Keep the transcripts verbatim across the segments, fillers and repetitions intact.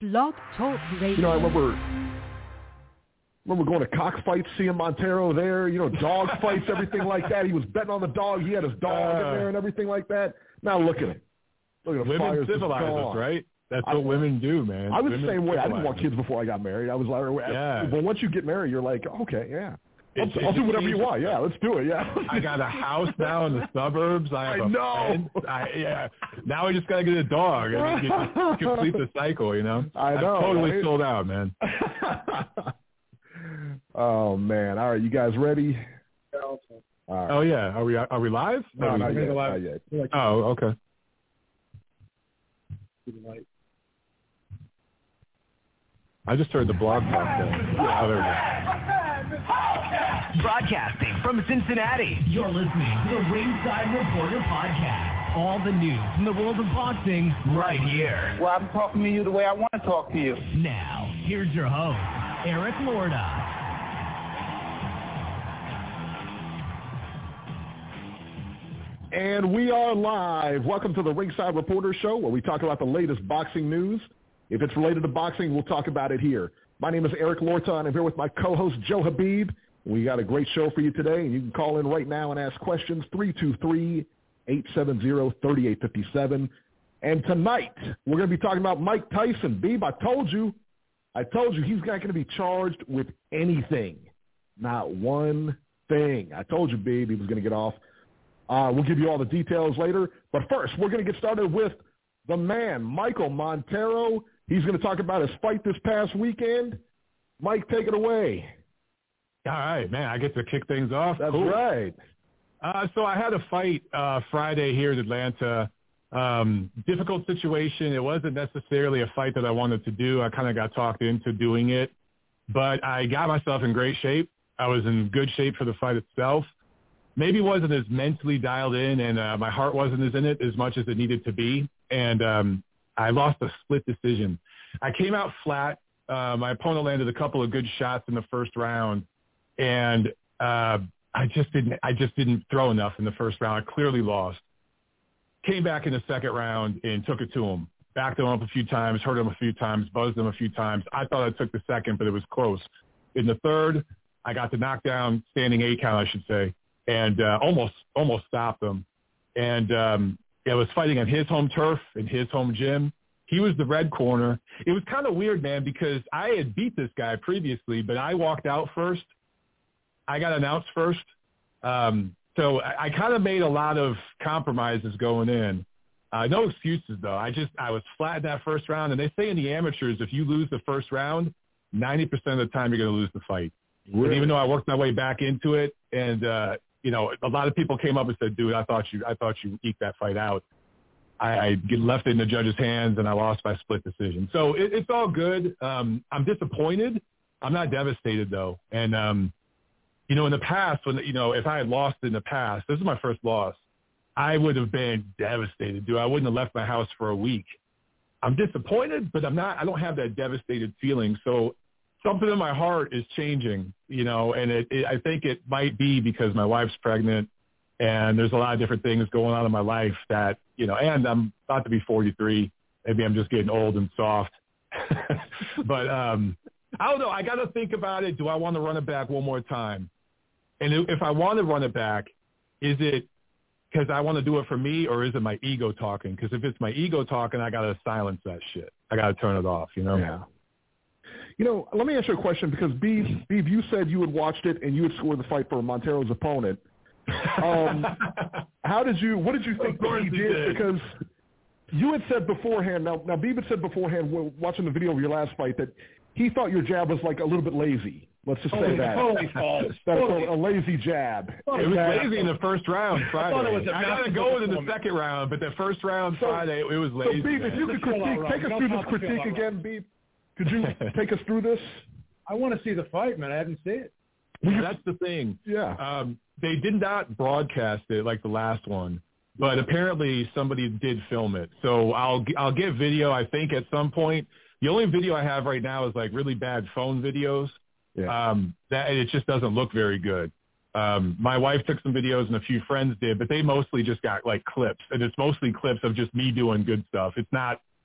Blog Talk Radio. You know, I remember remember going to cockfights, seeing Montero there, you know, dog fights, everything like that. He was betting on the dog. He had his dog uh, in there and everything like that. Now look at him. Look at the women fires civilize us, right? That's what I, women do, man. I was women the same way. I didn't us. want kids before I got married. I was like, yeah. But once you get married, you're like, okay, yeah. I'll, It, I'll it do whatever you seems, want. Yeah, let's do it. Yeah. I got a house now in the suburbs. I have I a know. fence. I, yeah. Now I just got to get a dog. I mean, get, complete the cycle, you know? I know. I'm totally right? sold out, man. Oh, man. All right. You guys ready? All right. Oh, yeah. Are we Are we live? No, are not, we, yet, not yet. Oh, okay. I just heard the blog talk there. Oh, there we go. Broadcasting from Cincinnati, you're listening to the Ringside Reporter Podcast. All the news from the world of boxing right here. Well, I'm talking to you the way I want to talk to you. Now, here's your host, Eric Lorda. And we are live. Welcome to the Ringside Reporter Show, where we talk about the latest boxing news. If it's related to boxing, we'll talk about it here. My name is Eric Lorta, and I'm here with my co-host, Joe Habib. We got a great show for you today, and you can call in right now and ask questions, three two three, eight seven zero, three eight five seven. And tonight, we're going to be talking about Mike Tyson. Beeb, I told you, I told you he's not going to be charged with anything. Not one thing. I told you, Beeb, he was going to get off. Uh, we'll give you all the details later. But first, we're going to get started with the man, Michael Montero. He's going to talk about his fight this past weekend. Mike, take it away. All right, man. I get to kick things off. That's cool. right. Uh, so I had a fight uh, Friday here in Atlanta. Um, difficult situation. It wasn't necessarily a fight that I wanted to do. I kind of got talked into doing it. But I got myself in great shape. I was in good shape for the fight itself. Maybe wasn't as mentally dialed in, and uh, my heart wasn't as in it as much as it needed to be. And um, I lost a split decision. I came out flat. Uh, my opponent landed a couple of good shots in the first round, and uh, I just didn't. I just didn't throw enough in the first round. I clearly lost. Came back in the second round and took it to him. Backed him up a few times, hurt him a few times, buzzed him a few times. I thought I took the second, but it was close. In the third, I got the knockdown, standing eight count, I should say, and uh, almost almost stopped him. And um, I was fighting on his home turf in his home gym. He was the red corner. It was kind of weird, man, because I had beat this guy previously, but I walked out first. I got announced first. Um, so I, I kind of made a lot of compromises going in. Uh, no excuses, though. I just I was flat in that first round. And they say in the amateurs, if you lose the first round, ninety percent of the time you're going to lose the fight. Really? And even though I worked my way back into it, and uh, you know, a lot of people came up and said, "Dude, I thought you, I thought you eked that fight out." I, I get left it in the judge's hands, and I lost by split decision. So it, it's all good. Um, I'm disappointed. I'm not devastated though. And um, you know, in the past, when you know, if I had lost in the past, this is my first loss, I would have been devastated, dude. I wouldn't have left my house for a week. I'm disappointed, but I'm not. I don't have that devastated feeling. So something in my heart is changing, you know, and it, it, I think it might be because my wife's pregnant and there's a lot of different things going on in my life that, you know, and I'm about to be forty-three. Maybe I'm just getting old and soft. But um, I don't know. I got to think about it. Do I want to run it back one more time? And if I want to run it back, is it because I want to do it for me, or is it my ego talking? Because if it's my ego talking, I got to silence that shit. I got to turn it off, you know? Yeah. You know, let me ask you a question, because Beeb, Beeb, you said you had watched it and you had scored the fight for Montero's opponent. Um, how did you, what did you think that he did? did? Because you had said beforehand, now, now Beeb had said beforehand, watching the video of your last fight, that he thought your jab was like a little bit lazy. Let's just say that. Totally false. That's a, a lazy jab. It was lazy in the first round Friday. I, was I got to go in the second round, but the first round so, Friday, it was lazy. So, Beeb, if you could critique, take us through this critique again, Beeb. Could you take us through this? I want to see the fight, man. I haven't seen it. Well, that's the thing. Yeah. Um, they did not broadcast it like the last one, but apparently somebody did film it. So I'll I'll get video, I think, at some point. The only video I have right now is like really bad phone videos. Yeah. Um, that it just doesn't look very good. Um, my wife took some videos and a few friends did, but they mostly just got like clips, and it's mostly clips of just me doing good stuff. It's not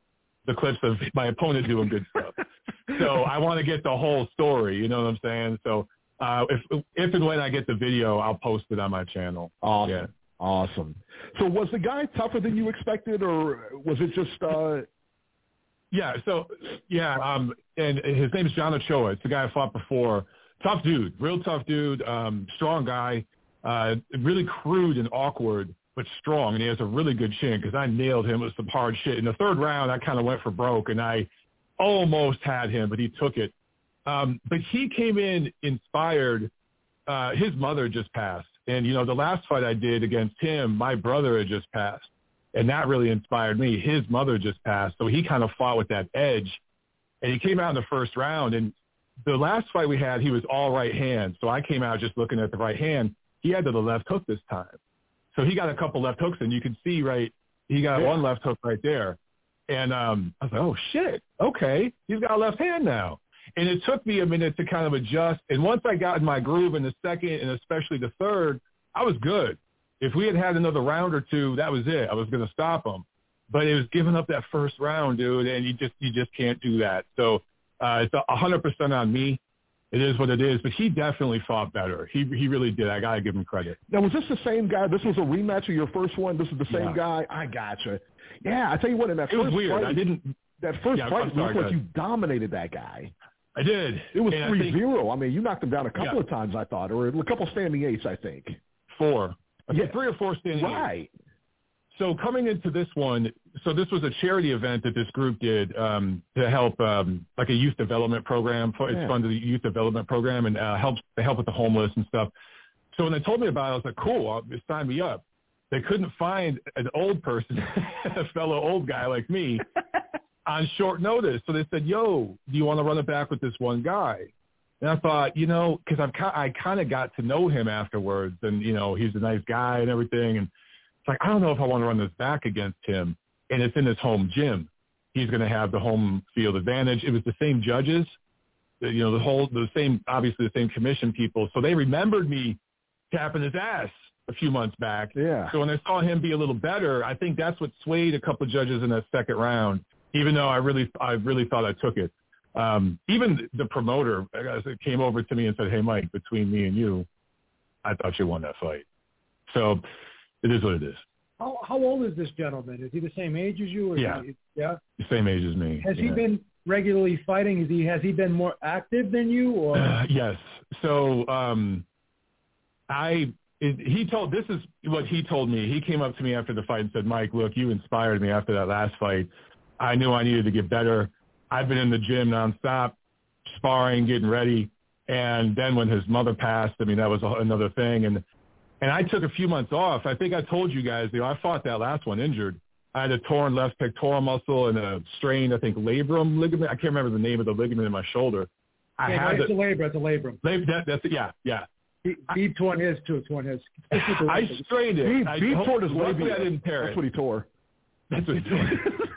the clips of my opponent doing good stuff. So I want to get the whole story. You know what I'm saying? So uh, if if and when I get the video, I'll post it on my channel. Awesome. Yeah. Awesome. So was the guy tougher than you expected, or was it just uh... – Yeah, so, yeah, um, and his name is John Ochoa. It's the guy I fought before. Tough dude, real tough dude, um, strong guy, uh, really crude and awkward, but strong, and he has a really good chin because I nailed him with some hard shit. In the third round, I kind of went for broke, and I almost had him, but he took it. Um, but he came in inspired. Uh, his mother just passed, and, you know, the last fight I did against him, my brother had just passed. And that really inspired me. His mother just passed, so he kind of fought with that edge. And he came out in the first round. And the last fight we had, he was all right hand. So I came out just looking at the right hand. He had to the left hook this time. So he got a couple left hooks, and you can see, right, he got yeah. one left hook right there. And um, I was like, oh, shit, okay, he's got a left hand now. And it took me a minute to kind of adjust. And once I got in my groove in the second and especially the third, I was good. If we had had another round or two, that was it. I was going to stop him. But it was giving up that first round, dude, and you just you just can't do that. So uh, it's one hundred percent on me. It is what it is. But he definitely fought better. He he really did. I got to give him credit. Now, was this the same guy? This was a rematch of your first one? This is the same yeah. guy? I gotcha. Yeah, I tell you what, in that it first was weird. fight, I didn't. That first yeah, fight, I'm it sorry, looked like you dominated that guy. I did. It was and three zero. I, think, I mean, you knocked him down a couple yeah. of times, I thought, or a couple standing eights, I think. Four. I Yeah. think three or four standing Right. eights. So coming into this one, so this was a charity event that this group did um, to help, um, like a youth development program. It's Yeah. funded a youth development program and uh, helps they help with the homeless and stuff. So when they told me about it, I was like, cool, I'll, sign me up. They couldn't find an old person, a fellow old guy like me, on short notice. So they said, yo, do you want to run it back with this one guy? And I thought, you know, because I've I kind of got to know him afterwards, and, you know, he's a nice guy and everything. And it's like, I don't know if I want to run this back against him. And it's in his home gym. He's going to have the home field advantage. It was the same judges, you know, the whole, the same, obviously the same commission people. So they remembered me tapping his ass a few months back. Yeah. So when I saw him be a little better, I think that's what swayed a couple of judges in that second round, even though I really, I really thought I took it. Um, even the promoter came over to me and said, hey, Mike, between me and you, I thought you won that fight. So it is what it is. How, how old is this gentleman? Is he the same age as you? Or Yeah. He, yeah. The same age as me. Has yeah. he been regularly fighting? Is he, has he been more active than you? Or Uh, yes. So um, I it, he told this is what he told me. He came up to me after the fight and said, Mike, look, you inspired me after that last fight. I knew I needed to get better. I've been in the gym nonstop, sparring, getting ready. And then when his mother passed, I mean, that was a, another thing. And and I took a few months off. I think I told you guys, you know, I fought that last one injured. I had a torn left pectoral muscle and a strained, I think, labrum ligament. I can't remember the name of the ligament in my shoulder. I yeah, had it's the, a labrum. It's a labrum. lab, that, that's it. Yeah, yeah. He, he torn his too. Torn his. I strained it. He, I, he tore his luckily labia. I didn't tear That's it. what he tore. That's what he tore.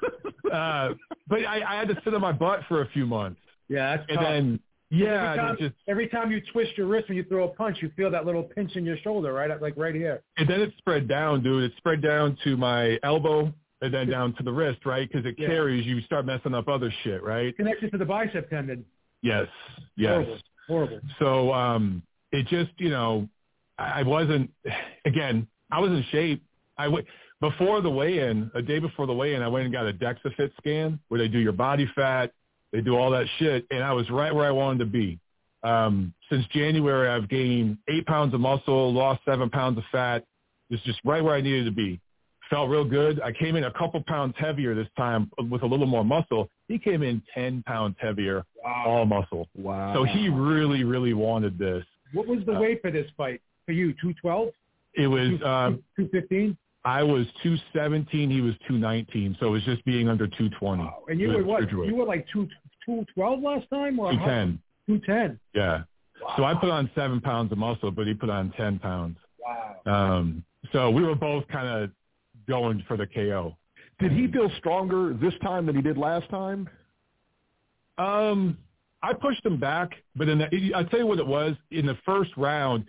uh, but I, I had to sit on my butt for a few months. Yeah, that's And tough. then, yeah, every time, and it just, every time you twist your wrist when you throw a punch, you feel that little pinch in your shoulder, right? Like right here. and then it spread down, dude. It spread down to my elbow and then down to the wrist, right? Because it Yeah. carries, you start messing up other shit, right? Connected to the bicep tendon. Yes, yes. Horrible. Horrible. So um, it just, you know, I I wasn't, again, I was in shape. I w- before the weigh-in, a day before the weigh-in, I went and got a DEXA-Fit scan where they do your body fat, they do all that shit, and I was right where I wanted to be. Um, since January, I've gained eight pounds of muscle, lost seven pounds of fat. It's just right where I needed to be. Felt real good. I came in a couple pounds heavier this time with a little more muscle. He came in ten pounds heavier, Wow. all muscle. Wow. So he really, really wanted this. What was the Uh, weight for this fight for you? two twelve? It was, um, two fifteen? I was two seventeen, he was two nineteen, so it was just being under two twenty. Wow. And you It were was what? cruiserweight. You were like two two twelve last time, or two ten, Two ten. yeah. Wow. So I put on seven pounds of muscle, but he put on ten pounds. Wow. Um, so we were both kind of going for the K O. Did he feel stronger this time than he did last time? Um, I pushed him back, but in the, I'll tell you what it was. In the first round,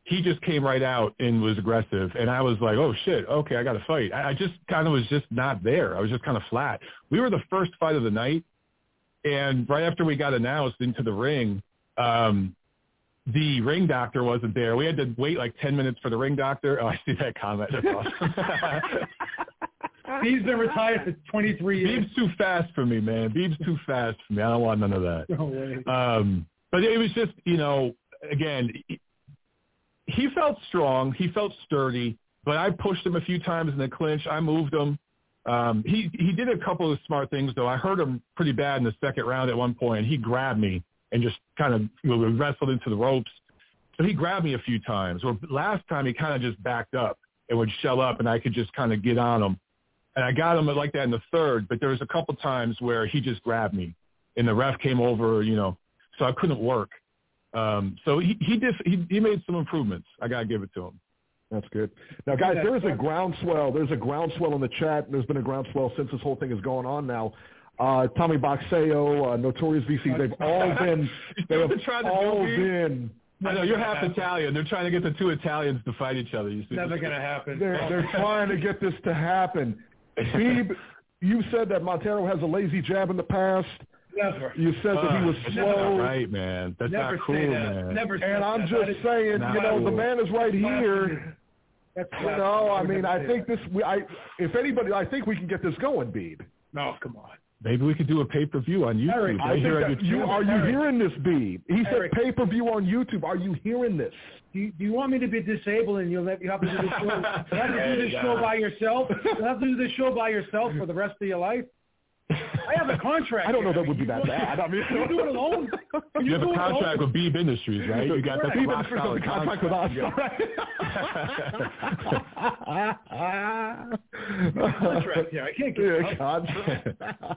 he just came right out and was aggressive. And I was like, oh, shit, okay, I got to fight. I, I just kind of was just not there. I was just kind of flat. We were the first fight of the night, and right after we got announced into the ring, um, the ring doctor wasn't there. We had to wait like ten minutes for the ring doctor. Oh, I see that comment. That's awesome. Beeb's been retired for twenty-three years. Beeb's too fast for me, man. Beeb's too fast for me. I don't want none of that. No way. Um, but it was just, you know, again, he felt strong. He felt sturdy. But I pushed him a few times in the clinch. I moved him. Um, he, he did a couple of smart things, though. I hurt him pretty bad in the second round at one point. He grabbed me and just kind of, you know, wrestled into the ropes. So he grabbed me a few times. Or last time he kind of just backed up and would shell up, and I could just kind of get on him. And I got him like that in the third, but there was a couple times where he just grabbed me, and the ref came over, you know, so I couldn't work. Um, so he he, did, he he made some improvements. I got to give it to him. That's good. Now, guys, there is a groundswell. There's a groundswell in the chat. There's been a groundswell since this whole thing is going on now. Uh, Tommy Boxeo, uh, Notorious V C, they've all been, they have all been. I know, you're half Italian. They're trying to get the two Italians to fight each other. You see? Never going to happen. They're, they're trying to get this to happen. Beeb, you said that Montero has a lazy jab in the past. Never. You said that he was uh, slow. That's not right, man. That's Never not cool, say that. man. Never say and I'm that. just that is, saying, you know, cool. the man is right here. That's You know, I mean, I think this. We, I, if anybody, I think we can get this going, Beeb. No, come on. Maybe we could do a pay-per-view on YouTube. Eric, I think that you, are you Eric. hearing this, Beeb? He said Eric. pay-per-view on YouTube. Are you hearing this? Do you, do you want me to be disabled and you'll let you have to do this show? You have to do this show by yourself. You have to do this show by yourself for the rest of your life. I have a contract. I don't know here. that would be that bad. I mean, Can you do it alone? Can You have do a it contract alone? with Beeb Industries, right? You got Right. that Beeb rock Industries has a solid contract with us. Contract here. I can't get Yeah, it. contract.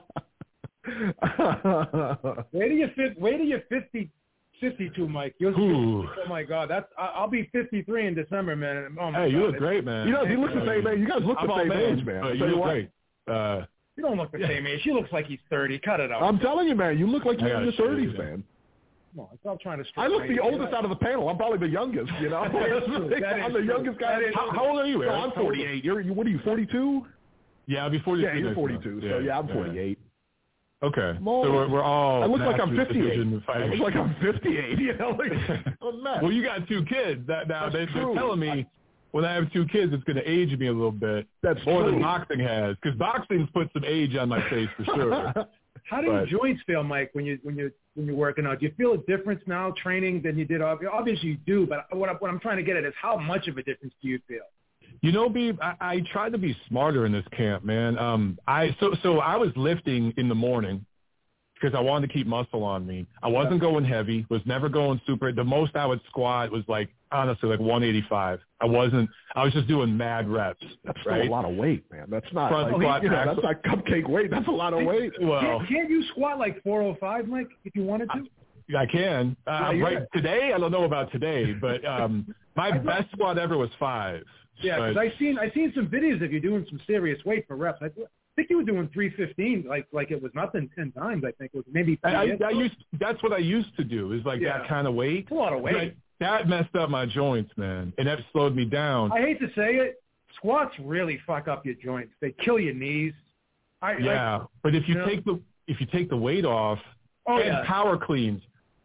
Wait till you're fit. Wait till you're fifty, fifty-two, Mike. You'll Ooh. see. Oh my God, that's. I- I'll be fifty-three in December, man. Oh my Hey, you God. look great, man. You know, he looks the same age. You guys look I'm the all same man, age, man. but I'll you tell look what. great. Uh, You don't look the same age. She looks like he's thirty. Cut it out. I'm telling you, man. You look like you're I in your gotta show thirties, you, man. No, stop trying to. I look the oldest out of the panel. I'm probably the youngest. You know, That I'm is the true. youngest guy. That is how, how old are you, No, Eric? I'm forty-eight. You're, you, what are you, forty-two? Yeah, before you. Yeah, you're forty-two. So yeah, I'm forty-eight. Okay, I'm so old. we're, we're all. I look like I'm masters fifty-eight. division I fighters. look like I'm fifty-eight. You know, like, I'm mad. Well, you got two kids. That now That's they, true. they're telling me when I have two kids, it's going to age me a little bit. That's more true. than boxing has, because boxing's put some age on my face for sure. How do your But- joints feel, Mike, when you when you when you're working out? Do you feel a difference now training than you did? ob- Obviously, you do. But what, I, what I'm trying to get at is how much of a difference do you feel? You know, Beeb, I, I tried to be smarter in this camp, man. Um, I so so I was lifting in the morning because I wanted to keep muscle on me. I wasn't going heavy, was never going super. The most I would squat was like, honestly, like one eighty-five. I wasn't, I was just doing mad reps. That's still right? a lot of weight, man. That's not, Front like, squat, you know, back that's like cupcake weight. That's a lot of weight. Well, Can't, can't you squat like four oh five, Mike, if you wanted to? I can. Uh, Yeah, right yeah. today, I don't know about today, but um, my best squat ever was five. Yeah, But- because I seen I seen some videos of you doing some serious weight for reps. I, th- I think you were doing three fifteen, like like it was nothing ten times. I think it was maybe. I, I, three. I used that's what I used to do is like Yeah. that kind of weight. It's a lot of weight. That, that messed up my joints, man, and that slowed me down. I hate to say it, squats really fuck up your joints. They kill your knees. I, yeah, I, but if you you know? take the if you take the weight off oh and yeah, power cleans,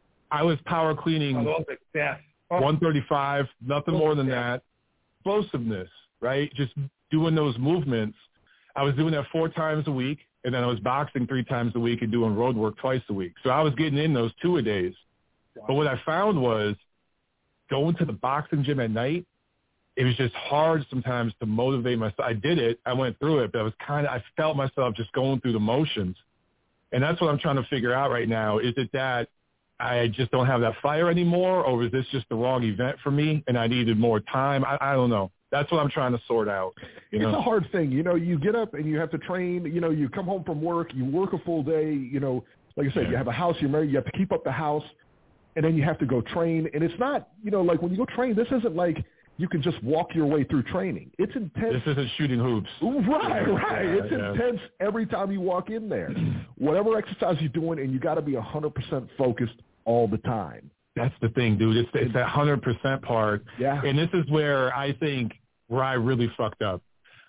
I was power cleaning oh, those are death. Oh, one thirty-five, nothing more than that. Explosiveness, right? Just doing those movements. I was doing that four times a week, and then I was boxing three times a week and doing road work twice a week. So I was getting in those two a days. But what I found was going to the boxing gym at night, it was just hard sometimes to motivate myself. I did it. I went through it, but I was kind of, I felt myself just going through the motions. And that's what I'm trying to figure out right now. Is it that I just don't have that fire anymore, or was this just the wrong event for me and I needed more time? I, I don't know. That's what I'm trying to sort out. You It's know? a hard thing. You know, you get up and you have to train. You know, you come home from work, you work a full day. You know, like I said, Yeah. you have a house, you're married, you have to keep up the house, and then you have to go train. And it's not, you know, like when you go train, this isn't like you can just walk your way through training. It's intense. This isn't shooting hoops. Right, right. Yeah, It's yeah. intense every time you walk in there. Whatever exercise you're doing, and you got to be one hundred percent focused all the time. That's the thing, dude. It's it's that one hundred percent part. Yeah. And this is where I think where I really fucked up.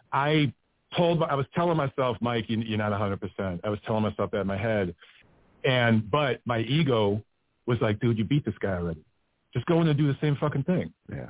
I told I was telling myself, Mike, you, you're not one hundred percent. I was telling myself that in my head. And but my ego was like, dude, you beat this guy already. Just go in and do the same fucking thing. Yeah.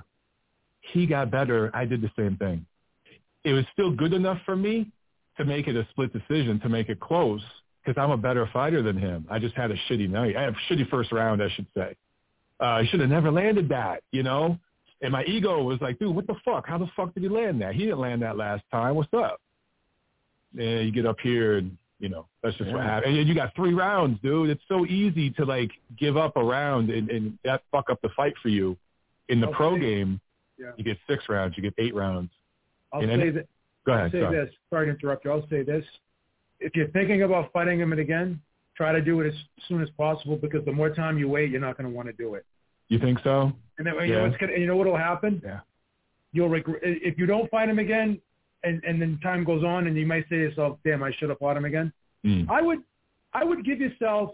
He got better. I did the same thing. It was still good enough for me to make it a split decision, to make it close, because I'm a better fighter than him. I just had a shitty night. I had a shitty first round, I should say. Uh, I should have never landed that, you know? And my ego was like, dude, what the fuck? How the fuck did he land that? He didn't land that last time. What's up? And you get up here and, you know, that's just yeah. what happened. And you got three rounds, dude. It's so easy to, like, give up a round and, and that fuck up the fight for you. In the I'll pro say, game, yeah. you get six rounds. You get eight rounds. I'll and say then, that. Go ahead. I'll say sorry. this. Sorry to interrupt you. I'll say this. If you're thinking about fighting him again, try to do it as soon as possible, because the more time you wait, you're not going to want to do it. You think so? And then, you yeah. know what's gonna, and you know what'll happen? Yeah. You'll regret if you don't fight him again, and and then time goes on, and you might say to yourself, "Damn, I should have fought him again." Mm. I would, I would give yourself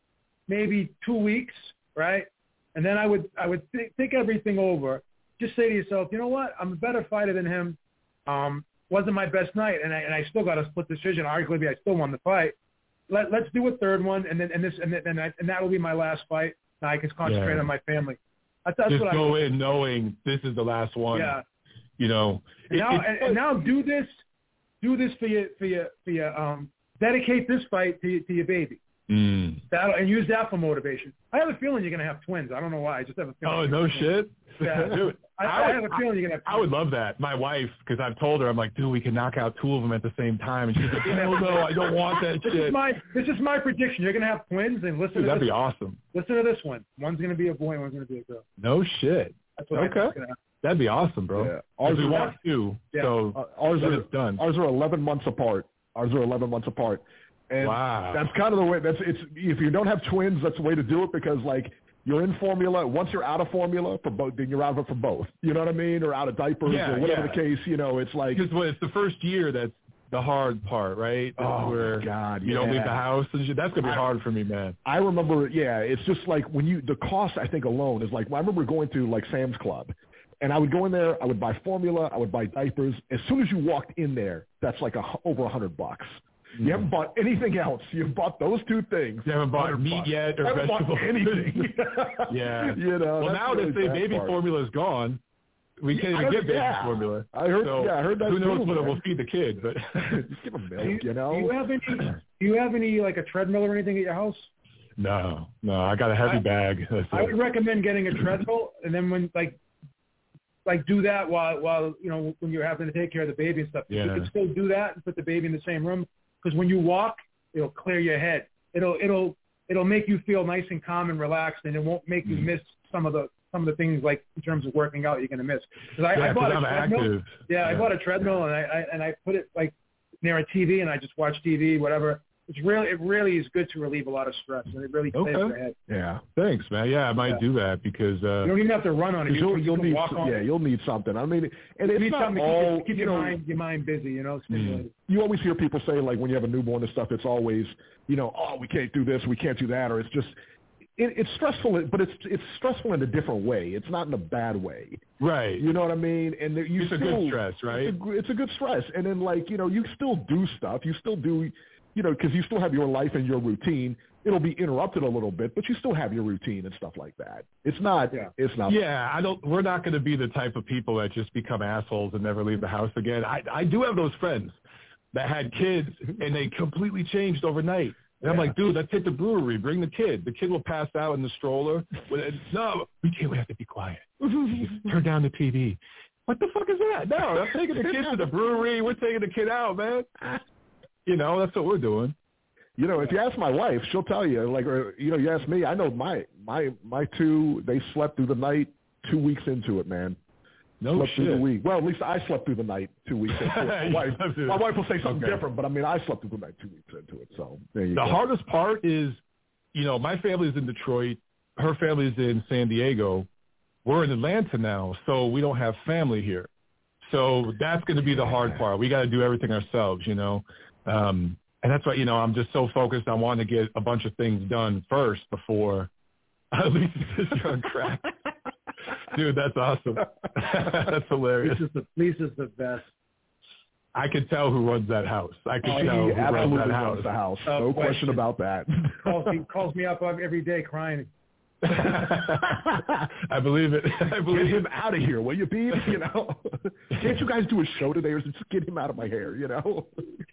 maybe two weeks, right? And then I would, I would th- think everything over. Just say to yourself, you know what? I'm a better fighter than him. Um, wasn't my best night, and I and I still got a split decision. Arguably, I still won the fight. Let Let's do a third one, and then and this and then and, I, and that will be my last fight. Now I can concentrate yeah. on my family. That's, that's Just what go I, in knowing this is the last one. Yeah. You know. And it, now, it, and, and now do this, do this for your, for your, for your, um, dedicate this fight to, your, to your baby. Mm. That'll, and use that for motivation. I have a feeling you're going to have twins. I don't know why. I just have a feeling. Oh, no shit? Yeah. Dude, I, I, I would, have a feeling you're going to have twins. I would love that. My wife, because I've told her, I'm like, dude, we can knock out two of them at the same time. And she's like, hell no, I don't want that this shit. Is my, this is my prediction. You're going to have twins, and listen Dude, to that'd this. be awesome. Listen to this one. One's going to be a boy, and one's going to be a girl. No shit. That's what okay. I think is going to happen. That'd be awesome, bro. Yeah. Ours we are, want two, yeah. so uh, ours are done. Ours are eleven months apart. Ours are eleven months apart. And wow. that's kind of the way. That's it's if you don't have twins, that's the way to do it, because like you're in formula. Once you're out of formula for both, then you're out of it for both. You know what I mean? Or out of diapers, yeah, or whatever yeah. the case. You know, it's like because well, it's the first year that's the hard part, right? That's oh where my God, you yeah. don't leave the house and shit. That's gonna be I, hard for me, man. I remember, yeah. It's just like when you the cost. I think alone is like I remember going to like Sam's Club. And I would go in there, I would buy formula, I would buy diapers. As soon as you walked in there, that's like a, over a hundred bucks. You mm. haven't bought anything else. You've bought those two things. You haven't bought meat bucks. yet or haven't vegetables. Bought anything. yeah. You know. Well, now they say baby part. formula is gone. We can't even I, get baby yeah. formula. I heard. So yeah, I heard that. Who knows too, what it man. will feed the kid? But just give them milk. You know. Do you have any? Do you have any like a treadmill or anything at your house? No, no. I got a heavy I, bag. That's I it. would recommend getting a treadmill, and then when like. Like do that while while you know when you're having to take care of the baby and stuff. Yeah. You can still do that and put the baby in the same room, because when you walk, it'll clear your head. It'll it'll it'll make you feel nice and calm and relaxed, and it won't make you mm. miss some of the some of the things like in terms of working out you're gonna miss. Because I, yeah, I bought a I'm treadmill. active. Yeah, I yeah. bought a treadmill and I, I and I put it like near a T V and I just watch T V, whatever. It's really it really is good to relieve a lot of stress, and it really clears okay. your head. Yeah. Thanks, man. Yeah, I might Yeah. do that because uh, You don't even have to run on it. You, You'll, you you'll can need, walk on yeah, it. you'll need something. I mean, and You it's need not something to all. keep, keep you your know, mind your mind busy, you know. Stimulated. You always hear people say, like, when you have a newborn and stuff, it's always, you know, oh, we can't do this, we can't do that, or it's just, it, it's stressful, but it's it's stressful in a different way. It's not in a bad way. right. You know what I mean? And you It's still, a good stress, right? It's a, it's a good stress. And then, like, you know, you still do stuff. You still do, you know, because you still have your life and your routine. It'll be interrupted a little bit, but you still have your routine and stuff like that. It's not, Yeah. it's not. Yeah, I don't. We're not going to be the type of people that just become assholes and never leave the house again. I I do have those friends that had kids and they completely changed overnight. And I'm Yeah. like, dude, let's hit the brewery. Bring the kid. The kid will pass out in the stroller. No, we can't. We have to be quiet. Turn down the T V. What the fuck is that? No, I'm taking the kid to the brewery. We're taking the kid out, man. You know, that's what we're doing. You know, if you ask my wife, she'll tell you. Like, or, you know, you ask me. I know my my my two. They slept through the night. Two weeks into it, man. No slept shit. through the week. Well, at least I slept through the night. Two weeks into it. My wife, my wife will say something Okay. different, but I mean, I slept through the night two weeks into it. So there you The go. hardest part is, you know, my family's in Detroit. Her family's in San Diego. We're in Atlanta now, so we don't have family here. So that's going to be the hard part. We got to do everything ourselves, you know. Um, and that's why, you know, I'm just so focused on wanting to get a bunch of things done first before At least you're on crack. Dude, that's awesome. That's hilarious. Lisa's the, Lisa's the best. I could tell who runs that house. I could Oh, tell he who runs absolutely that house. runs the house. No No question. question about that. calls, he calls me up every day crying. I believe it. I Get believe him it. out of here, will you, Beeb? You know, can't you guys do a show today, or just get him out of my hair? You know.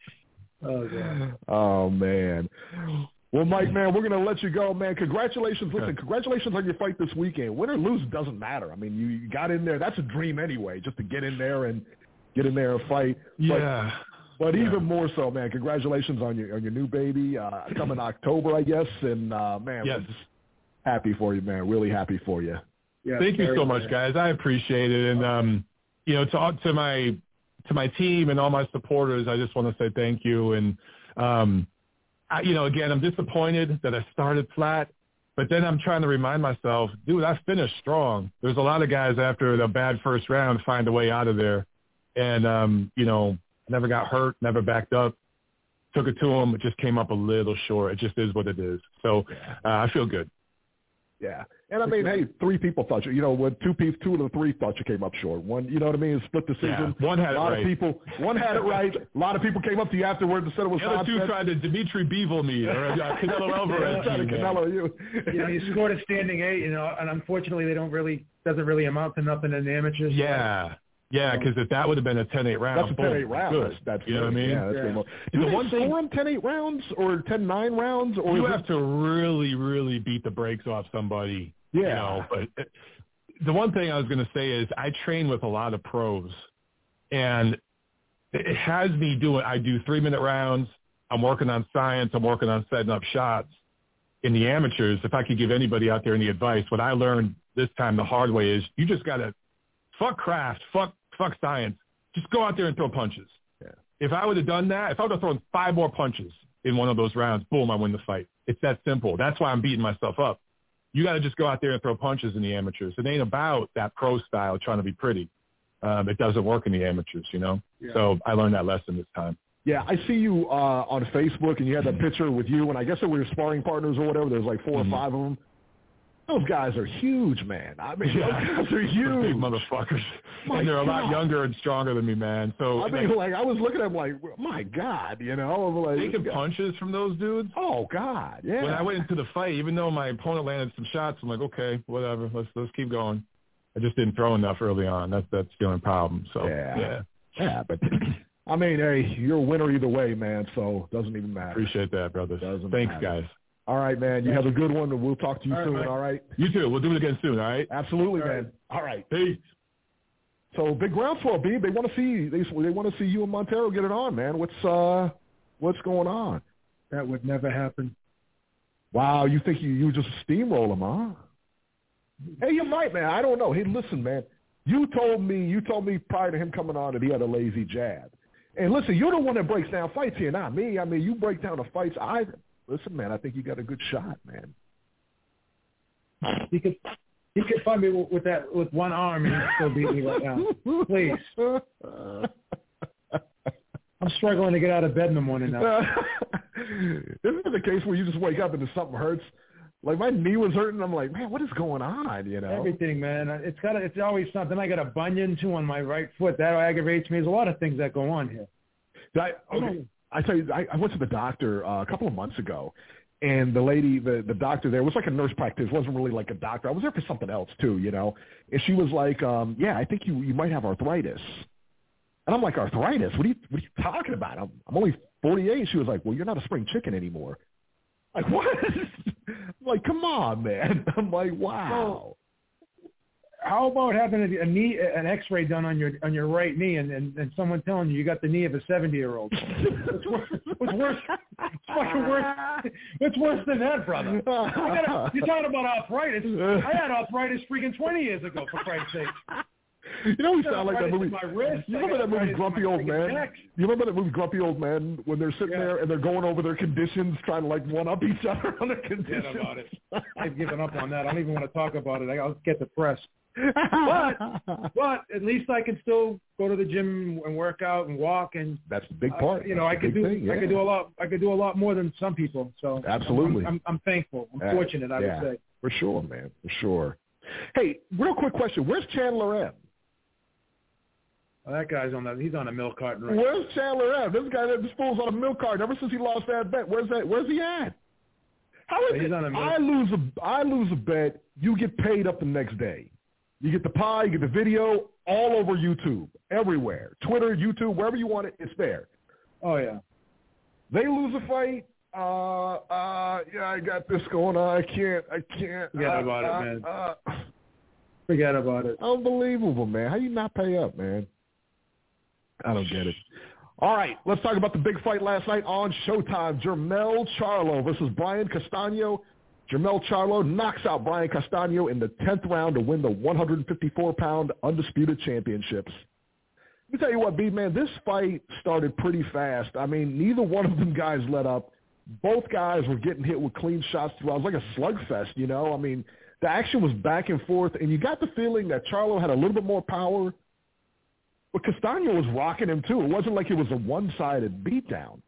Oh, God. Oh man. Well, Mike, man, we're gonna let you go, man. Congratulations. Listen, congratulations on your fight this weekend. Win or lose doesn't matter. I mean, you, you got in there. That's a dream anyway, just to get in there and get in there and fight. Yeah. But, but yeah. even more so, man. Congratulations on your on your new baby uh, coming October, I guess. And uh, man, yes. we're just happy for you, man. Really happy for you. Yeah, Thank you very so much, good. guys. I appreciate it. And um, you know, to to my to my team and all my supporters, I just want to say thank you. And um, I, you know, again, I'm disappointed that I started flat, but then I'm trying to remind myself, dude, I finished strong. There's a lot of guys after the bad first round find a way out of there. And, um, you know, never got hurt, never backed up, took it to them. It just came up a little short. It just is what it is. So uh, I feel good. Yeah. And I mean, hey, three people thought you, you know, when two people, two of the three thought you came up short. One, you know what I mean? Split decision. Yeah, one had a lot it right. of people, one had it right. A lot of people came up to you afterwards and said it was The other two nonsense. tried to Dimitri Bivol me or uh, Canelo Alvarez. Tried to me, man. Canelo you. You know, you scored a standing eight, you know, and unfortunately they don't really, doesn't really amount to nothing in the amateurs. Yeah. Yeah, because if that would have been a ten eight round, That's a ten eight boom, round. good. That's, that's you know what I mean? Yeah, that's Yeah. good. The Do they one thing- score them ten eight rounds or ten nine rounds? Or You is have it, to really, really beat the brakes off somebody. Yeah. You know, but the one thing I was going to say is I train with a lot of pros, and it has me doing. I do three minute rounds. I'm working on science. I'm working on setting up shots. In the amateurs, if I could give anybody out there any advice, what I learned this time the hard way is you just got to fuck craft, fuck fuck science. Just go out there and throw punches. Yeah. If I would have done that, if I would have thrown five more punches in one of those rounds, boom, I win the fight. It's that simple. That's why I'm beating myself up. You got to just go out there and throw punches in the amateurs. It ain't about that pro style trying to be pretty. Um, it doesn't work in the amateurs, you know? Yeah. So I learned that lesson this time. Yeah, I see you uh, on Facebook, and you had that picture with you, and I guess they were your sparring partners or whatever. There's like four Mhm. or five of them. Those guys are huge, man. I mean, Yeah. those guys are Big huge. motherfuckers. My and they're a lot God. younger and stronger than me, man. So I mean, like, like, I was looking at them like, my God, you know? I'm like, taking punches from those dudes. oh, God, yeah. When I went into the fight, even though my opponent landed some shots, I'm like, okay, whatever, let's let's keep going. I just didn't throw enough early on. That's that's the only problem. So Yeah. yeah, Yeah, but, I mean, hey, you're a winner either way, man, so it doesn't even matter. appreciate that, brothers. Doesn't Thanks, matter. guys. All right, man. You have a good one, and we'll talk to you All right, soon, Mike. all right? You too. We'll do it again soon. All right. Absolutely, All right. man. All right. Peace. So big groundswell, B. They want to see they they want to see you and Montero get it on, man. What's uh what's going on? That would never happen. Wow, you think you you just steamroll him, huh? Hey, you might, man. I don't know. Hey, listen, man. You told me you told me prior to him coming on that he had a lazy jab. And listen, you're the one that breaks down fights here, not me. I mean, you break down the fights. I listen, man. I think you got a good shot, man. He could, he could find me with, with that with one arm and he'd still beat me right now. Please. I'm struggling to get out of bed in the morning now. Isn't it the case where you just wake up and something hurts? Like my knee was hurting. I'm like, man, what is going on? You know, Everything, man. It's got. It's always something. I got a bunion too on my right foot. That aggravates me. There's a lot of things that go on here. I, okay. I tell you, I, I went to the doctor uh, a couple of months ago, and the lady, the, the doctor there was like a nurse practitioner. It wasn't really like a doctor. I was there for something else too, you know. And she was like, um, "Yeah, I think you you might have arthritis." And I'm like, "Arthritis? What are you what are you talking about? I'm I'm only forty-eight." She was like, "Well, you're not a spring chicken anymore." Like what? I'm like, come on, man. I'm like, wow. How about having a, a knee, an X-ray done on your on your right knee, and, and, and someone telling you you got the knee of a seventy-year-old? What's worse? What's worse? It's fucking worse. What's worse than that, brother? I gotta, you're talking about arthritis. I had arthritis freaking twenty years ago, for Christ's sake. You know, we I got sound like that arthritis movie. in my wrist. You I remember got that movie arthritis in Grumpy my Old freaking Man? neck. You remember that movie Grumpy Old Man when they're sitting Yeah. there and they're going over their conditions, trying to like one up each other on their conditions? Forget about it. I've given up on that. I don't even want to talk about it. I'll get depressed. but but at least I can still go to the gym and work out and walk, and that's the big part. Uh, you know, I could do thing, yeah. I could do a lot. I could do a lot more than some people. So absolutely, I'm, I'm, I'm thankful. I'm uh, fortunate. I yeah, would say for sure, man, for sure. Hey, real quick question: where's Chandler M? Well, that guy's on the he's on a milk carton right Where's Chandler M? This guy that fool's on a milk carton ever since he lost that bet. Where's that? Where's he at? How is he's it? On a milk- I lose a I lose a bet. You get paid up the next day. You get the pie. You get the video all over YouTube, everywhere, Twitter, YouTube, wherever you want it, it's there. Oh yeah. They lose a fight. Uh, uh, yeah, I got this going on. I can't. I can't. Forget uh, about uh, it, man. Uh, Forget about it. Unbelievable, man. How you not pay up, man? I don't get it. All right, let's talk about the big fight last night on Showtime. Jermell Charlo versus Brian Castano. Jermell Charlo knocks out Brian Castano in the tenth round to win the one fifty-four pound Undisputed Championships. Let me tell you what, B, man, this fight started pretty fast. I mean, neither one of them guys let up. Both guys were getting hit with clean shots throughout. It was like a slugfest, you know? I mean, the action was back and forth, and you got the feeling that Charlo had a little bit more power, but Castano was rocking him too. It wasn't like it was a one-sided beatdown.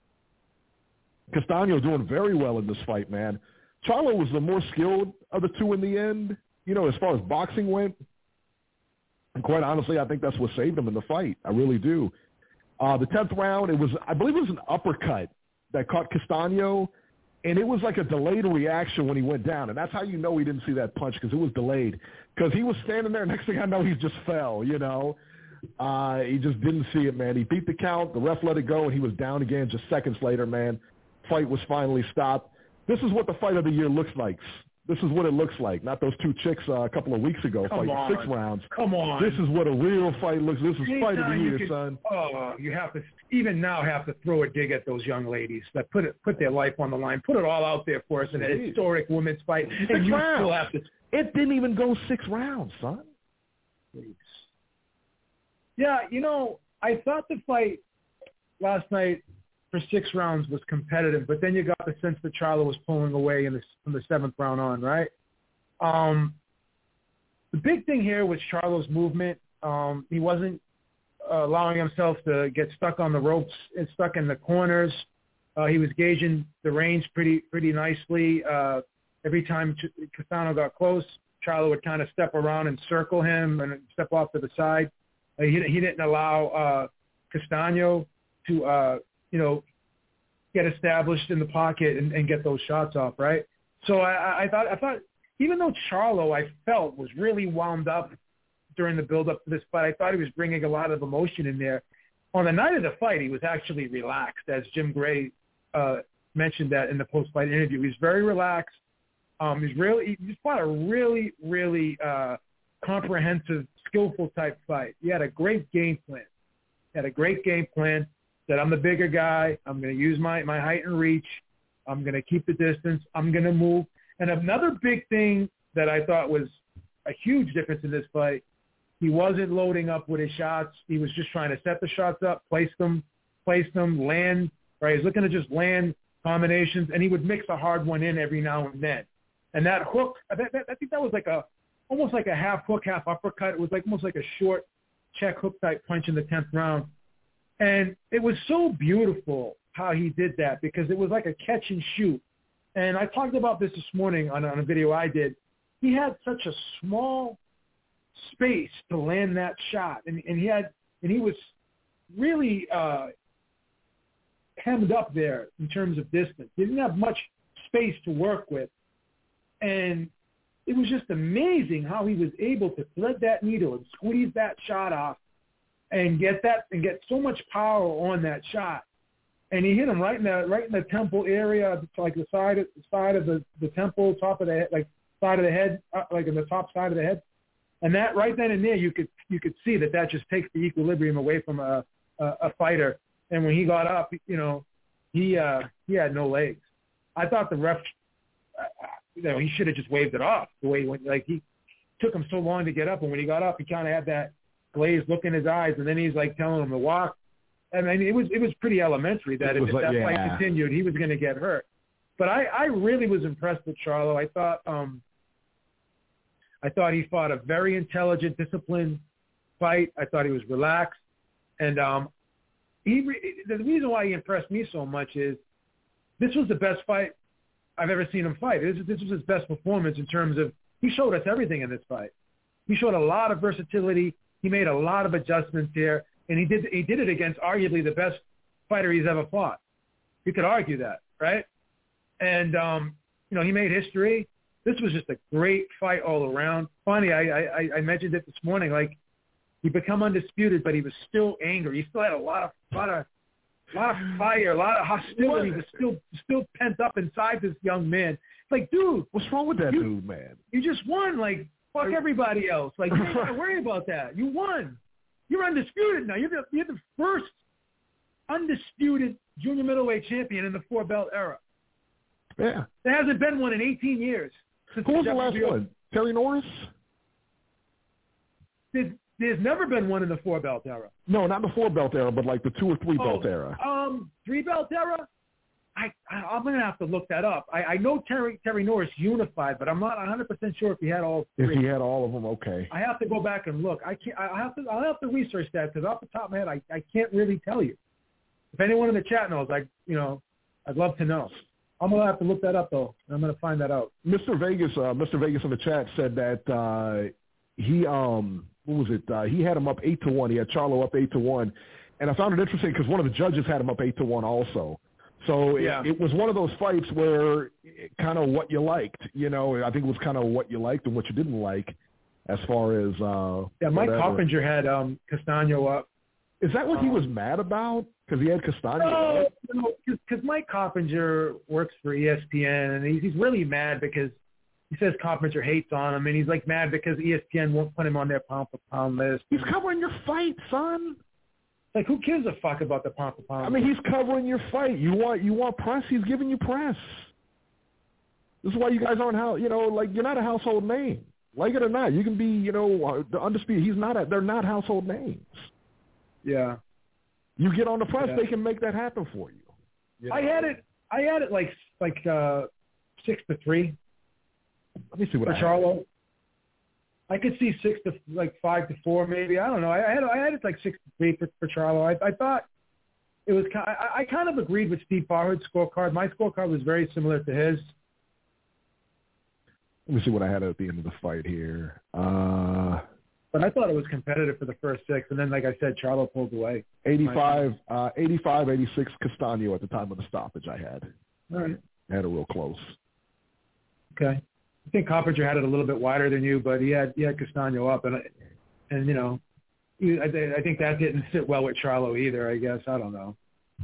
Castano doing very well in this fight, man. Charlo was the more skilled of the two in the end, you know, as far as boxing went. And quite honestly, I think that's what saved him in the fight. I really do. Uh, the tenth round, it was, I believe it was an uppercut that caught Castano, and it was like a delayed reaction when he went down. And that's how you know he didn't see that punch, because it was delayed. Because he was standing there, next thing I know, he just fell, you know. Uh, he just didn't see it, man. He beat the count. The ref let it go, and he was down again just seconds later, man. Fight was finally stopped. This is what the fight of the year looks like. This is what it looks like. Not those two chicks uh, a couple of weeks ago Come fighting on. six rounds. Come on. This is what a real fight looks. This is Anytime fight of the you year, could- son. Oh, you have to even now have to throw a dig at those young ladies that put it put their life on the line, put it all out there for us in a Jeez. historic women's fight, Six and you rounds. still have to. It didn't even go six rounds, son. Yeah, you know, I thought the fight last night for six rounds was competitive, but then you got the sense that Charlo was pulling away in the, from the seventh round on, right? Um, the big thing here was Charlo's movement. Um, he wasn't uh, allowing himself to get stuck on the ropes and stuck in the corners. Uh, he was gauging the range pretty pretty nicely. Uh, every time Ch- Castano got close, Charlo would kind of step around and circle him and step off to the side. Uh, he, he didn't allow uh, Castano to, uh, you know, get established in the pocket and, and get those shots off, right? So I, I thought, I thought, even though Charlo, I felt, was really wound up during the build-up to this fight, I thought he was bringing a lot of emotion in there. On the night of the fight, he was actually relaxed, as Jim Gray uh, mentioned that in the post-fight interview. He's very relaxed. Um, he's really, he fought a really, really uh, comprehensive, skillful type fight. He had a great game plan. He had a great game plan. Said, I'm the bigger guy. I'm going to use my, my height and reach. I'm going to keep the distance. I'm going to move. And another big thing that I thought was a huge difference in this fight, he wasn't loading up with his shots. He was just trying to set the shots up, place them, place them, land. Right? He's looking to just land combinations, and he would mix a hard one in every now and then. And that hook, I, that, I think that was like a almost like a half hook, half uppercut. It was like almost like a short check hook type punch in the tenth round. And it was so beautiful how he did that, because it was like a catch and shoot. And I talked about this this morning on, on a video I did. He had such a small space to land that shot, and, and he had, and he was really uh, hemmed up there in terms of distance. He didn't have much space to work with, and it was just amazing how he was able to thread that needle and squeeze that shot off, and get that and get so much power on that shot. And he hit him right in the right in the temple area, like the side of the side of the, the temple, top of the head, like side of the head, uh, like in the top side of the head. And that right then and there, you could you could see that that just takes the equilibrium away from a a, a fighter. And when he got up, you know, he uh, he had no legs. I thought the ref, uh, you know, he should have just waved it off the way he went. Like, he took him so long to get up, and when he got up, he kind of had that glazed look in his eyes, and then he's like telling him to walk. I mean, it was it was pretty elementary that if, if like, that yeah. fight continued, he was going to get hurt. But I, I really was impressed with Charlo. I thought um, I thought he fought a very intelligent, disciplined fight. I thought he was relaxed. And um, he re- the reason why he impressed me so much is this was the best fight I've ever seen him fight. This, this was his best performance in terms of he showed us everything in this fight. He showed a lot of versatility. He made a lot of adjustments here, and he did he did it against arguably the best fighter he's ever fought. You could argue that, right? And, um, you know, he made history. This was just a great fight all around. Funny, I, I, I mentioned it this morning, like, he become undisputed, but he was still angry. He still had a lot of, lot of, lot of fire, a lot of hostility was still, still pent up inside this young man. It's like, dude, what's wrong with that you, dude, man? You just won. Like, fuck everybody else. Like, you ain't got to worry about that. You won. You're undisputed now. You're the, you're the first undisputed junior middleweight champion in the four belt era. Yeah. There hasn't been one in eighteen years. Who was the last one? Terry Norris? There's, there's never been one in the four belt era. No, not the four belt era, but like the two or three belt oh, era. Um, three belt era? I, I I'm gonna have to look that up. I, I know Terry Terry Norris unified, but I'm not one hundred percent sure if he had all three. If he had all of them, okay. I have to go back and look. I can't. I have to. I'll have to research that because off the top of my head, I, I can't really tell you. If anyone in the chat knows, I you know, I'd love to know. I'm gonna have to look that up though. I'm gonna find that out. Mister Vegas, uh, Mister Vegas in the chat said that uh, he um what was it? Uh, he had him up eight to one. He had Charlo up eight to one, and I found it interesting because one of the judges had him up eight to one also. So yeah. it, it was one of those fights where kind of what you liked, you know. I think it was kind of what you liked and what you didn't like, as far as uh, yeah. Mike whatever. Coppinger had um, Castano up. Is that what um, he was mad about? Because he had Castano. No, because Mike Coppinger works for E S P N, and he's, he's really mad because he says Coppinger hates on him, and he's like mad because E S P N won't put him on their pound for pound list. He's covering your fight, son. Like, who gives a fuck about the pound for pound? I mean, he's covering your fight. You want you want press. He's giving you press. This is why you guys aren't how you know like you're not a household name. Like it or not, you can be you know the undisputed. He's not. A, they're not household names. Yeah. You get on the press, yeah. they can make that happen for you. you know? I had it. I had it like like uh, six to three. Let me see what for I Charlo. Had. I could see six to like five to four, maybe. I don't know. I had I had it like six to three for, for Charlo. I, I thought it was. I, I kind of agreed with Steve Farhood's scorecard. My scorecard was very similar to his. Let me see what I had at the end of the fight here. Uh, but I thought it was competitive for the first six, and then, like I said, Charlo pulled away. eighty-five, uh, eighty-five, eighty-six Castano at the time of the stoppage I had. All right. I had it real close. Okay. I think Coppinger had it a little bit wider than you, but he had he had Castano up, and and you know, he, I, I think that didn't sit well with Charlo either. I guess I don't know.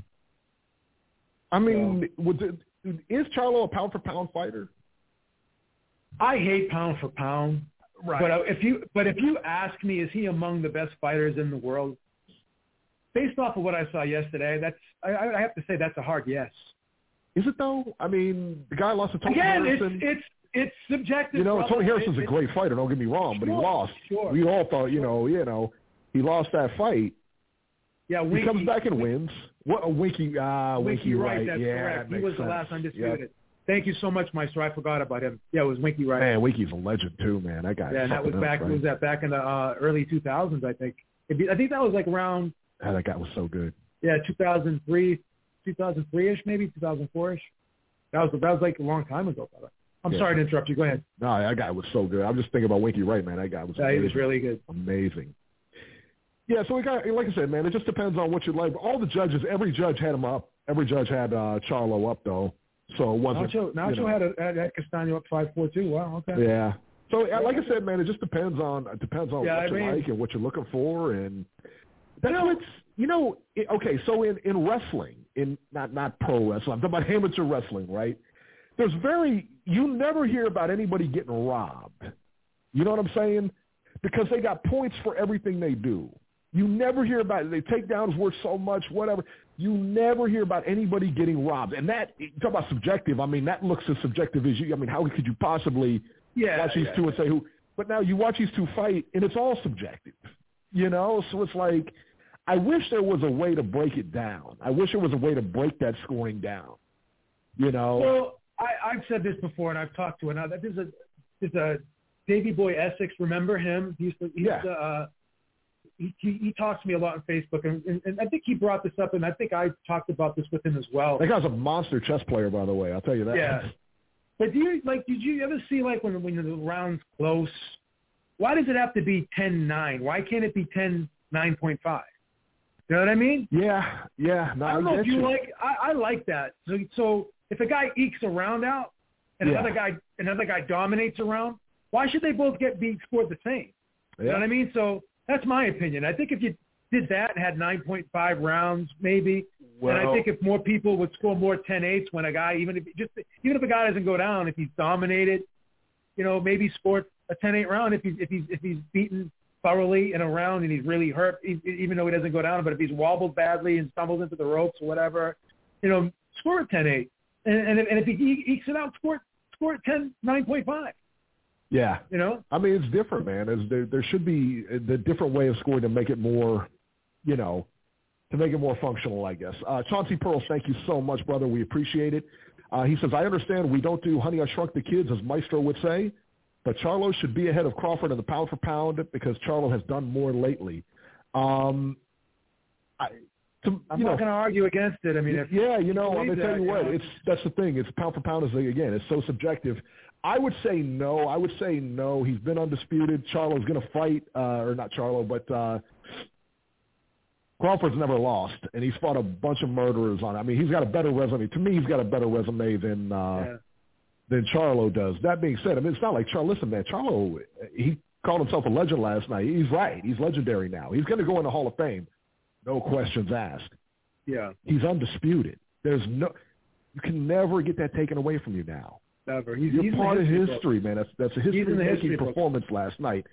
I mean, so, would it, is Charlo a pound for pound fighter? I hate pound for pound, right? But if you but if you ask me, is he among the best fighters in the world? Based off of what I saw yesterday, that's I, I have to say that's a hard yes. Is it though? I mean, the guy lost to Tony Again, Harrison. It's it's it's subjective. You know, brother. Tony Harrison's it, a great fighter. Don't get me wrong, but sure, he lost. Sure. We all thought, you know, you know, he lost that fight. Yeah, Winky, he comes back and wins. What a Winky, ah, uh, Winky, Winky Wright. Right. That's yeah, correct. That he was sense. the last undisputed. Yep. Thank you so much, Maestro. I forgot about him. Yeah, it was Winky Wright. Man, Winky's a legend too, man. That guy. Yeah, and that was up, back. right? Was that back in the uh, early two thousands? I think. Be, I think that was like around. Oh, that guy was so good. Yeah, two thousand three, two thousand three ish, maybe two thousand four ish. That was that was like a long time ago, brother. I'm yeah. sorry to interrupt you. Go ahead. No, that guy was so good. I'm just thinking about Winky Wright, man. That guy was. Yeah, amazing. he was really good. Amazing. Yeah, so we got, like I said, man, it just depends on what you like. All the judges, every judge had him up. Every judge had uh, Charlo up, though. So it wasn't. Nacho, Nacho you know. had, a, had had Castano up five four too. Wow. Okay. Yeah. So like I said, man, it just depends on it depends on yeah, what I you mean, like and what you're looking for, and that's what's you know. It, okay, so in, in wrestling, in not not pro wrestling, I'm talking about amateur wrestling, right? There's very you never hear about anybody getting robbed. You know what I'm saying? Because they got points for everything they do. You never hear about it. They take down is worth so much, whatever. You never hear about anybody getting robbed. And that, talk about subjective, I mean, that looks as subjective as you, I mean, how could you possibly yeah, watch these yeah, two yeah. and say who, but now you watch these two fight and it's all subjective, you know? So it's like, I wish there was a way to break it down. I wish there was a way to break that scoring down, you know? Well, I, I've said this before and I've talked to another, there's a, there's a Davey Boy Essex, remember him? He used to, he, yeah. used to, uh, he, he, he talks to me a lot on Facebook, and, and, and I think he brought this up, and I think I talked about this with him as well. That guy's a monster chess player, by the way. I'll tell you that. Yeah. But do you, like, did you ever see, like, when, when the round's close, why does it have to be ten nine? Why can't it be ten nine point five? You know what I mean? Yeah, yeah. No, I don't I know if you, you like I, I like that. So so if a guy ekes a round out and yeah. another guy another guy dominates a round, why should they both get beat scored the same? Yeah. You know what I mean? So that's my opinion. I think if you did that and had nine point five rounds maybe, well, and I think if more people would score more ten eights when a guy, even if just even if a guy doesn't go down, if he's dominated, you know, maybe score a ten eight round if he's if he's if he's beaten thoroughly in a round and he's really hurt, even though he doesn't go down. But if he's wobbled badly and stumbles into the ropes or whatever, you know, score a ten eight. And, and, if, and if he ekes it out, score, score a ten nine point five. Yeah. You know? I mean, it's different, man. It's, there, there should be the different way of scoring to make it more, you know, to make it more functional, I guess. Uh, Chauncey Pearls, thank you so much, brother. We appreciate it. Uh, he says, I understand we don't do Honey, I Shrunk the Kids, as Maestro would say, but Charlo should be ahead of Crawford in the pound for pound because Charlo has done more lately. Um, I, to, I'm you not know, going to argue against it. I mean, if yeah, you know, I'm going to tell you what, know. it's that's the thing. It's pound for pound is again, it's so subjective. I would say no. I would say no. He's been undisputed. Charlo's going to fight, uh, or not Charlo, but uh, Crawford's never lost, and he's fought a bunch of murderers on it. I mean, he's got a better resume. To me, he's got a better resume than uh, yeah. than Charlo does. That being said, I mean, it's not like Charlo. Listen, man, Charlo, he called himself a legend last night. He's right. He's legendary now. He's going to go in the Hall of Fame. No questions asked. Yeah. He's undisputed. There's no – you can never get that taken away from you now. Never. He's, You're he's part of history history, book. man. That's that's a history-making performance book. last night.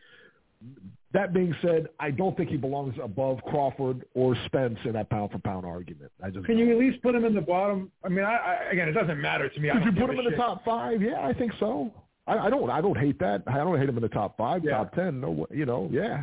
That being said, I don't think he belongs above Crawford or Spence in that pound-for-pound argument. I just Can don't. you at least put him in the bottom? I mean, I, I again, it doesn't matter to me. If you put him in shit. the top five, yeah, I think so. I, I don't I don't hate that. I don't hate him in the top five, yeah. top ten. No, you know, yeah.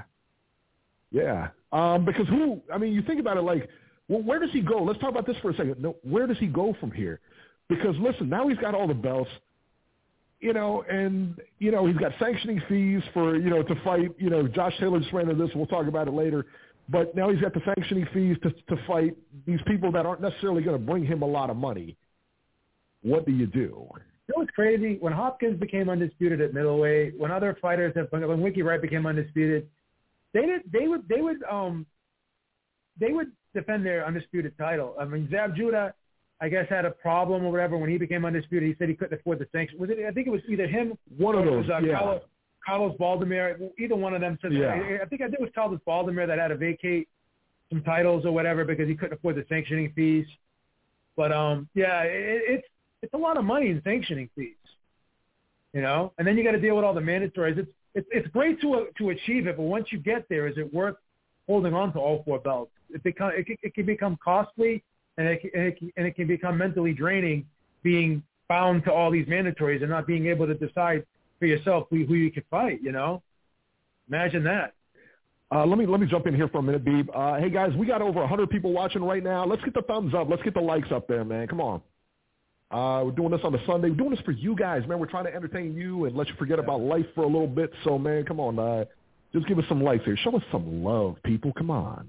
Yeah. Um, because who – I mean, you think about it like, well, where does he go? Let's talk about this for a second. No, where does he go from here? Because, listen, now he's got all the belts. You know, and, you know, he's got sanctioning fees for, you know, to fight, you know, Josh Taylor just ran into this. We'll talk about it later. But now he's got the sanctioning fees to, to fight these people that aren't necessarily going to bring him a lot of money. What do you do? You know what's crazy? When Hopkins became undisputed at middleweight, when other fighters have, when Winky Wright became undisputed, they did, they would, they would, um, they would defend their undisputed title. I mean, Zab Judah, I guess, had a problem or whatever when he became undisputed. He said he couldn't afford the sanctions. Was it? I think it was either him one of or those. It was, uh, yeah. Carlos, Carlos Baldomir. Either one of them said. Yeah. That. I think I think it was Carlos Baldomir that had to vacate some titles or whatever because he couldn't afford the sanctioning fees. But um, yeah, it, it's it's a lot of money in sanctioning fees, you know. And then you got to deal with all the mandatories. It's it's it's great to uh, to achieve it, but once you get there, is it worth holding on to all four belts? It become it, it can become costly. And it, and, it, and it can become mentally draining being bound to all these mandatories and not being able to decide for yourself who, who you can fight, you know? Imagine that. Uh, let me let me jump in here for a minute, Beeb. Uh, hey, guys, we got over one hundred people watching right now. Let's get the thumbs up. Let's get the likes up there, man. Come on. Uh, we're doing this on a Sunday. We're doing this for you guys, man. We're trying to entertain you and let you forget about life for a little bit. So, man, come on. Uh, just give us some likes here. Show us some love, people. Come on.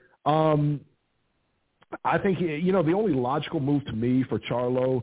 Um. I think, you know, the only logical move to me for Charlo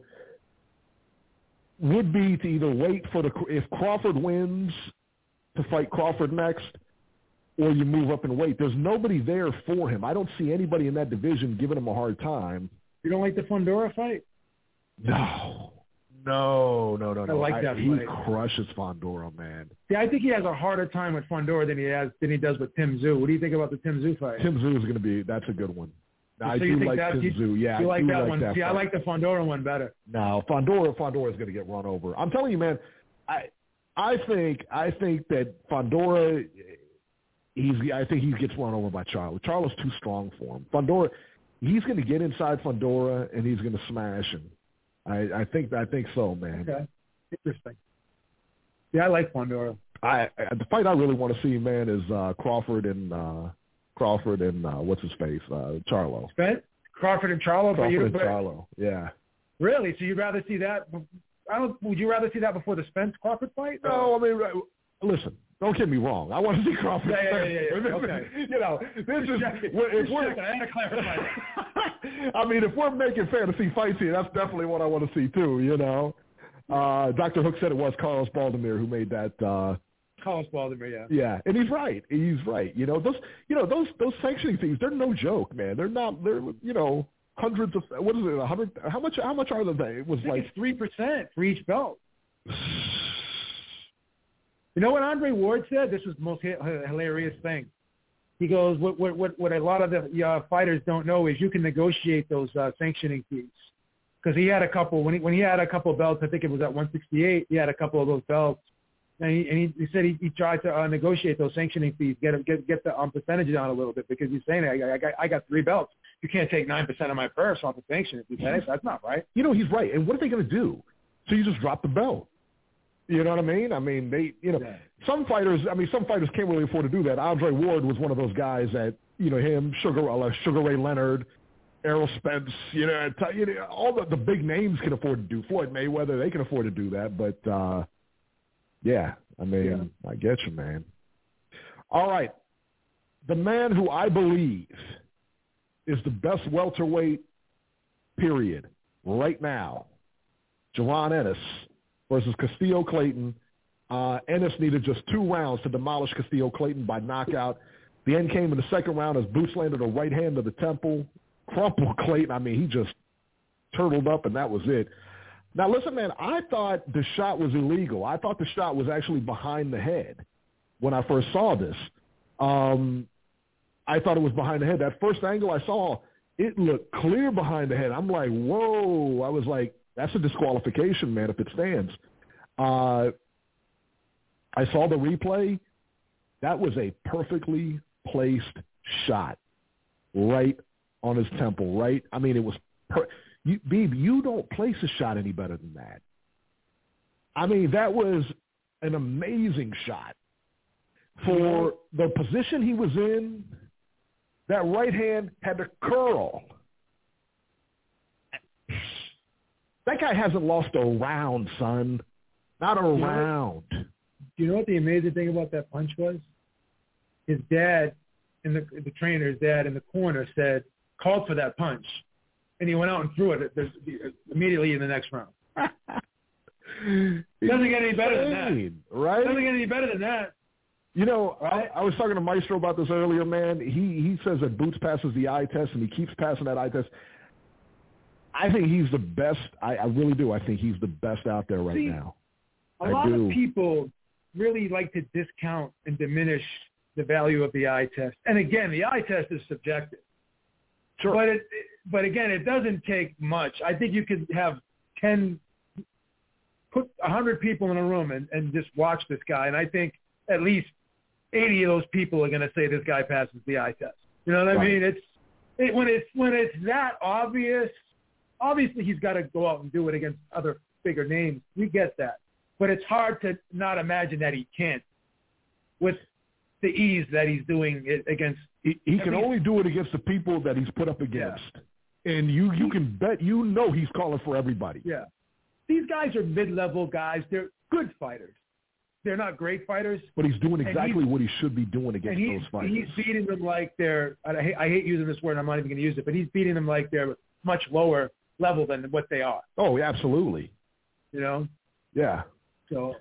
would be to either wait for the – if Crawford wins, to fight Crawford next, or you move up and wait. There's nobody there for him. I don't see anybody in that division giving him a hard time. You don't like the Fundora fight? No. No, no, no, no. I like that I, he fight. crushes Fundora, man. Yeah, I think he has a harder time with Fundora than he has than he does with Tim Tszyu. What do you think about the Tim Tszyu fight? Tim Tszyu is going to be – that's a good one. No, so I you do think like that, Tim you, Tszyu. Yeah, you I like do that like one. that See, fight. I like the Fundora one better. No, Fundora, Fundora is going to get run over. I'm telling you, man. I, I think, I think that Fundora, he's, I think he gets run over by Charlo. Charlo's too strong for him. Fundora, he's going to get inside Fundora and he's going to smash him. I, I think, I think so, man. Okay, interesting. Yeah, I like Fundora. I, I the fight I really want to see, man, is uh, Crawford and uh, Crawford and uh, what's his face, uh, Charlo. Spence? Crawford and Charlo. Crawford but you, and but, Charlo. Yeah. Really? So you'd rather see that? I don't. Would you rather see that before the Spence Crawford fight? No, I mean, listen, don't get me wrong. I want to see Crawford. Yeah, yeah, yeah, yeah, yeah. Okay. You know, this is if we're. I had to clarify that. I mean, if we're making fantasy fights here, that's definitely what I want to see too. You know, uh, Doctor Hook said it was Carlos Baldomir who made that. Uh, Carlos Baldomir, yeah. Yeah, and he's right. He's right. You know, those. You know, those those sanctioning fees. They're no joke, man. They're not. They're you know hundreds of. What is it? A hundred. How much? How much are they? It was I think like it's three percent for each belt. You know what Andre Ward said? This was the most h- hilarious thing. He goes, what, what, what, what a lot of the uh, fighters don't know is you can negotiate those uh, sanctioning fees. Because he had a couple, when he, when he had a couple of belts, I think it was at one sixty-eight, he had a couple of those belts. And he, and he, he said he, he tried to uh, negotiate those sanctioning fees, get get get the um, percentage down a little bit, because he's saying, I, I, got, I got three belts. You can't take nine percent of my purse off the sanction. He said, that's not right. You know, he's right. And what are they going to do? So you just drop the belt. You know what I mean? I mean, they, you know, yeah. some fighters, I mean, some fighters can't really afford to do that. Andre Ward was one of those guys that, you know, him, Sugar, uh, Sugar Ray Leonard, Errol Spence, you know, you know all the, the big names can afford to do. Floyd Mayweather, they can afford to do that. But, uh, yeah, I mean, yeah. I get you, man. All right. The man who I believe is the best welterweight, period, right now, Jaron Ennis versus Castillo Clayton. Uh, Ennis needed just two rounds to demolish Castillo Clayton by knockout. The end came in the second round as Boots landed a right hand to the temple. Crumpled Clayton. I mean, he just turtled up, and that was it. Now, listen, man, I thought the shot was illegal. I thought the shot was actually behind the head when I first saw this. Um, I thought it was behind the head. That first angle I saw, it looked clear behind the head. I'm like, whoa. I was like, that's a disqualification, man, if it stands. Uh, I saw the replay. That was a perfectly placed shot right on his temple, right? I mean, it was per- – you, Beeb, you don't place a shot any better than that. I mean, that was an amazing shot. For the position he was in, that right hand had to curl. That guy hasn't lost a round, son. Not a you round. Know, do you know what the amazing thing about that punch was? His dad, in the the trainer's dad in the corner said, called for that punch. And he went out and threw it immediately in the next round. It doesn't get any better than that. Right? It doesn't get any better than that. You know, right? I, I was talking to Maestro about this earlier, man. He he says that Boots passes the eye test, and he keeps passing that eye test. I think he's the best. I, I really do. I think he's the best out there right See, now. A I lot do. of people really like to discount and diminish the value of the eye test. And again, the eye test is subjective. Sure. But, it, but again, it doesn't take much. I think you could have ten, put one hundred people in a room and, and just watch this guy, and I think at least eighty of those people are going to say this guy passes the eye test. You know what I right. mean? It's it, when it's when it's that obvious. Obviously, he's got to go out and do it against other bigger names. We get that. But it's hard to not imagine that he can't with the ease that he's doing it against. He, he can only do it against the people that he's put up against. Yeah. And you, you can bet you know he's calling for everybody. Yeah. These guys are mid-level guys. They're good fighters. They're not great fighters. But he's doing exactly he's, what he should be doing against and those fighters. He's beating them like they're – I hate, I hate using this word. I'm not even going to use it. But he's beating them like they're much lower level than what they are. Oh, absolutely. You know? Yeah. So,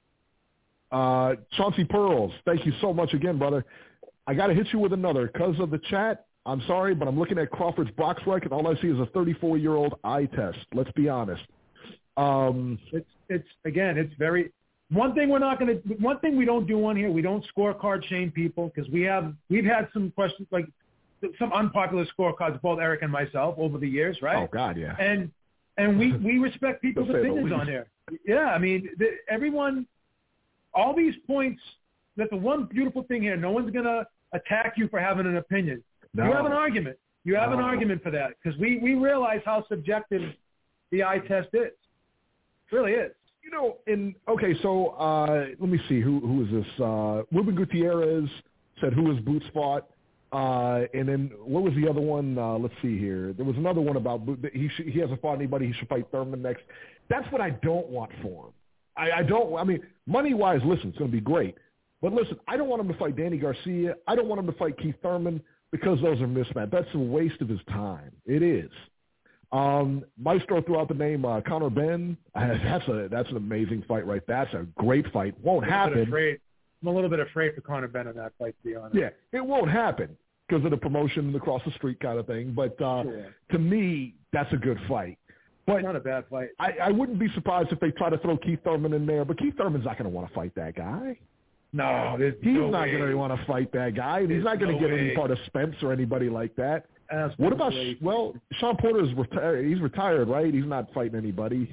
uh, Chauncey Pearls, thank you so much again, brother. I got to hit you with another. Because of the chat, I'm sorry, but I'm looking at Crawford's box record, and all I see is a thirty-four-year-old eye test. Let's be honest. Um, it's, it's again, it's very – one thing we're not going to – one thing we don't do on here, we don't scorecard shame people because we have – we've had some questions like – some unpopular scorecards, both Eric and myself, over the years, right? Oh, God, yeah. And and we, we respect people's opinions on there. Yeah, I mean, the, everyone, all these points, that's the one beautiful thing here. No one's going to attack you for having an opinion. No. You have an argument. You have no. an argument for that because we, we realize how subjective the eye test is. It really is. You know, and, okay, so uh, let me see. Who Who is this? Uh, Ruben Gutierrez said, who has Boots fought? Uh, and then what was the other one? Uh, let's see here. There was another one about he sh- he hasn't fought anybody. He should fight Thurman next. That's what I don't want for him. I, I don't. I mean, money wise, listen, it's going to be great. But listen, I don't want him to fight Danny Garcia. I don't want him to fight Keith Thurman because those are mismatched. That's a waste of his time. It is. Um, Maestro threw out the name uh, Conor Benn. That's a that's an amazing fight, right? That's a great fight. Won't happen. Afraid. I'm a little bit afraid for Conor Benn in that fight, to be honest. Yeah, it won't happen because of the promotion across the street kind of thing. But uh, sure. To me, that's a good fight. But it's not a bad fight. I, I wouldn't be surprised if they try to throw Keith Thurman in there. But Keith Thurman's not going to want to fight that guy. No, there's he's no not way. going to want to fight that guy. He's not going to no get way. any part of Spence or anybody like that. That's what about way. well, Sean Porter's retired. He's retired, right? He's not fighting anybody.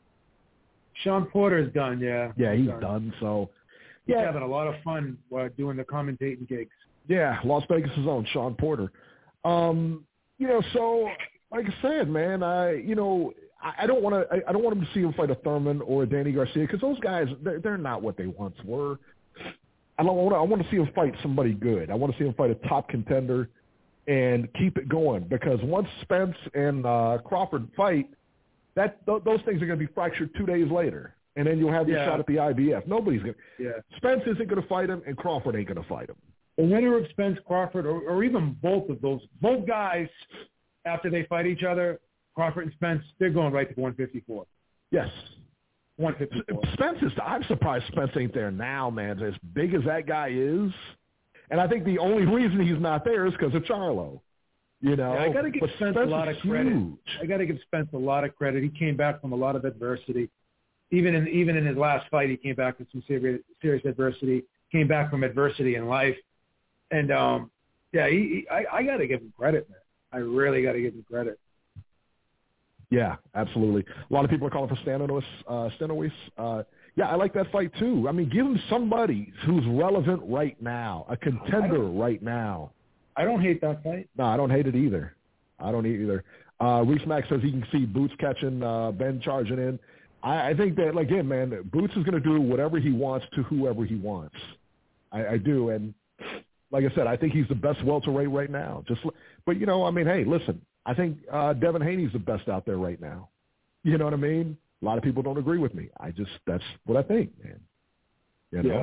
Sean Porter's done, yeah. Yeah, he's done. done. So, he's yeah, having a lot of fun uh, doing the commentating gigs. Yeah, Las Vegas' own Sean Porter. Um, you know, so like I said, man, I you know. I don't want to. I don't want him to see him fight a Thurman or a Danny Garcia because those guys, they're, they're not what they once were. I don't want. To, I want to see him fight somebody good. I want to see him fight a top contender and keep it going because once Spence and uh, Crawford fight, that th- those things are going to be fractured two days later, and then you'll have your yeah. shot at the I B F. Nobody's going. Yeah. Spence isn't going to fight him, and Crawford ain't going to fight him. The winner of Spence Crawford, or, or even both of those, both guys, after they fight each other. Crawford and Spence, they're going right to one fifty-four. Yes. one fifty-four. Spence is, I'm surprised Spence ain't there now, man. As big as that guy is. And I think the only reason he's not there is because of Charlo. You know? Yeah, I got to give but Spence, Spence a lot of credit. Huge. I got to give Spence a lot of credit. He came back from a lot of adversity. Even in even in his last fight, he came back with some serious, serious adversity. Came back from adversity in life. And, um, yeah, he, he, I, I got to give him credit, man. I really got to give him credit. Yeah, absolutely. A lot of people are calling for Stanois. Uh, Stanois. Uh, yeah, I like that fight too. I mean, give him somebody who's relevant right now, a contender right now. I don't hate that fight. No, I don't hate it either. I don't either. Uh, Reese Mack says he can see Boots catching uh, Ben charging in. I, I think that, like, again, man, Boots is going to do whatever he wants to whoever he wants. I, I do, and like I said, I think he's the best welterweight right now. Just, but you know, I mean, hey, listen. I think uh, Devin Haney's the best out there right now. You know what I mean? A lot of people don't agree with me. I just, that's what I think, man. You know?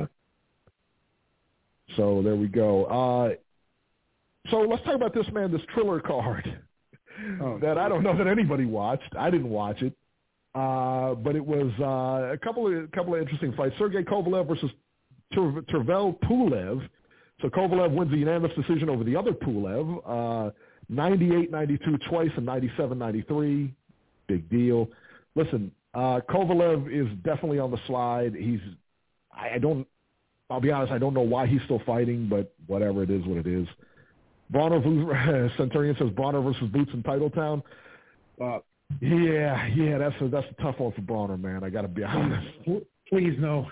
Yeah. So there we go. Uh, so let's talk about this, man, this Triller card oh, that I don't know that anybody watched. I didn't watch it. Uh, but it was uh, a couple of a couple of interesting fights. Sergey Kovalev versus Ter- Tervel Pulev. So Kovalev wins the unanimous decision over the other Pulev. Uh ninety-eight ninety-two twice and ninety-seven ninety-three. Big deal. Listen, uh, Kovalev is definitely on the slide. He's, I don't, I'll be honest, I don't know why he's still fighting, but whatever, it is what it is. Bronner, Centurion says Bronner versus Boots in Titletown. Uh, yeah, yeah, that's a, that's a tough one for Bronner, man. I got to be honest. Please no.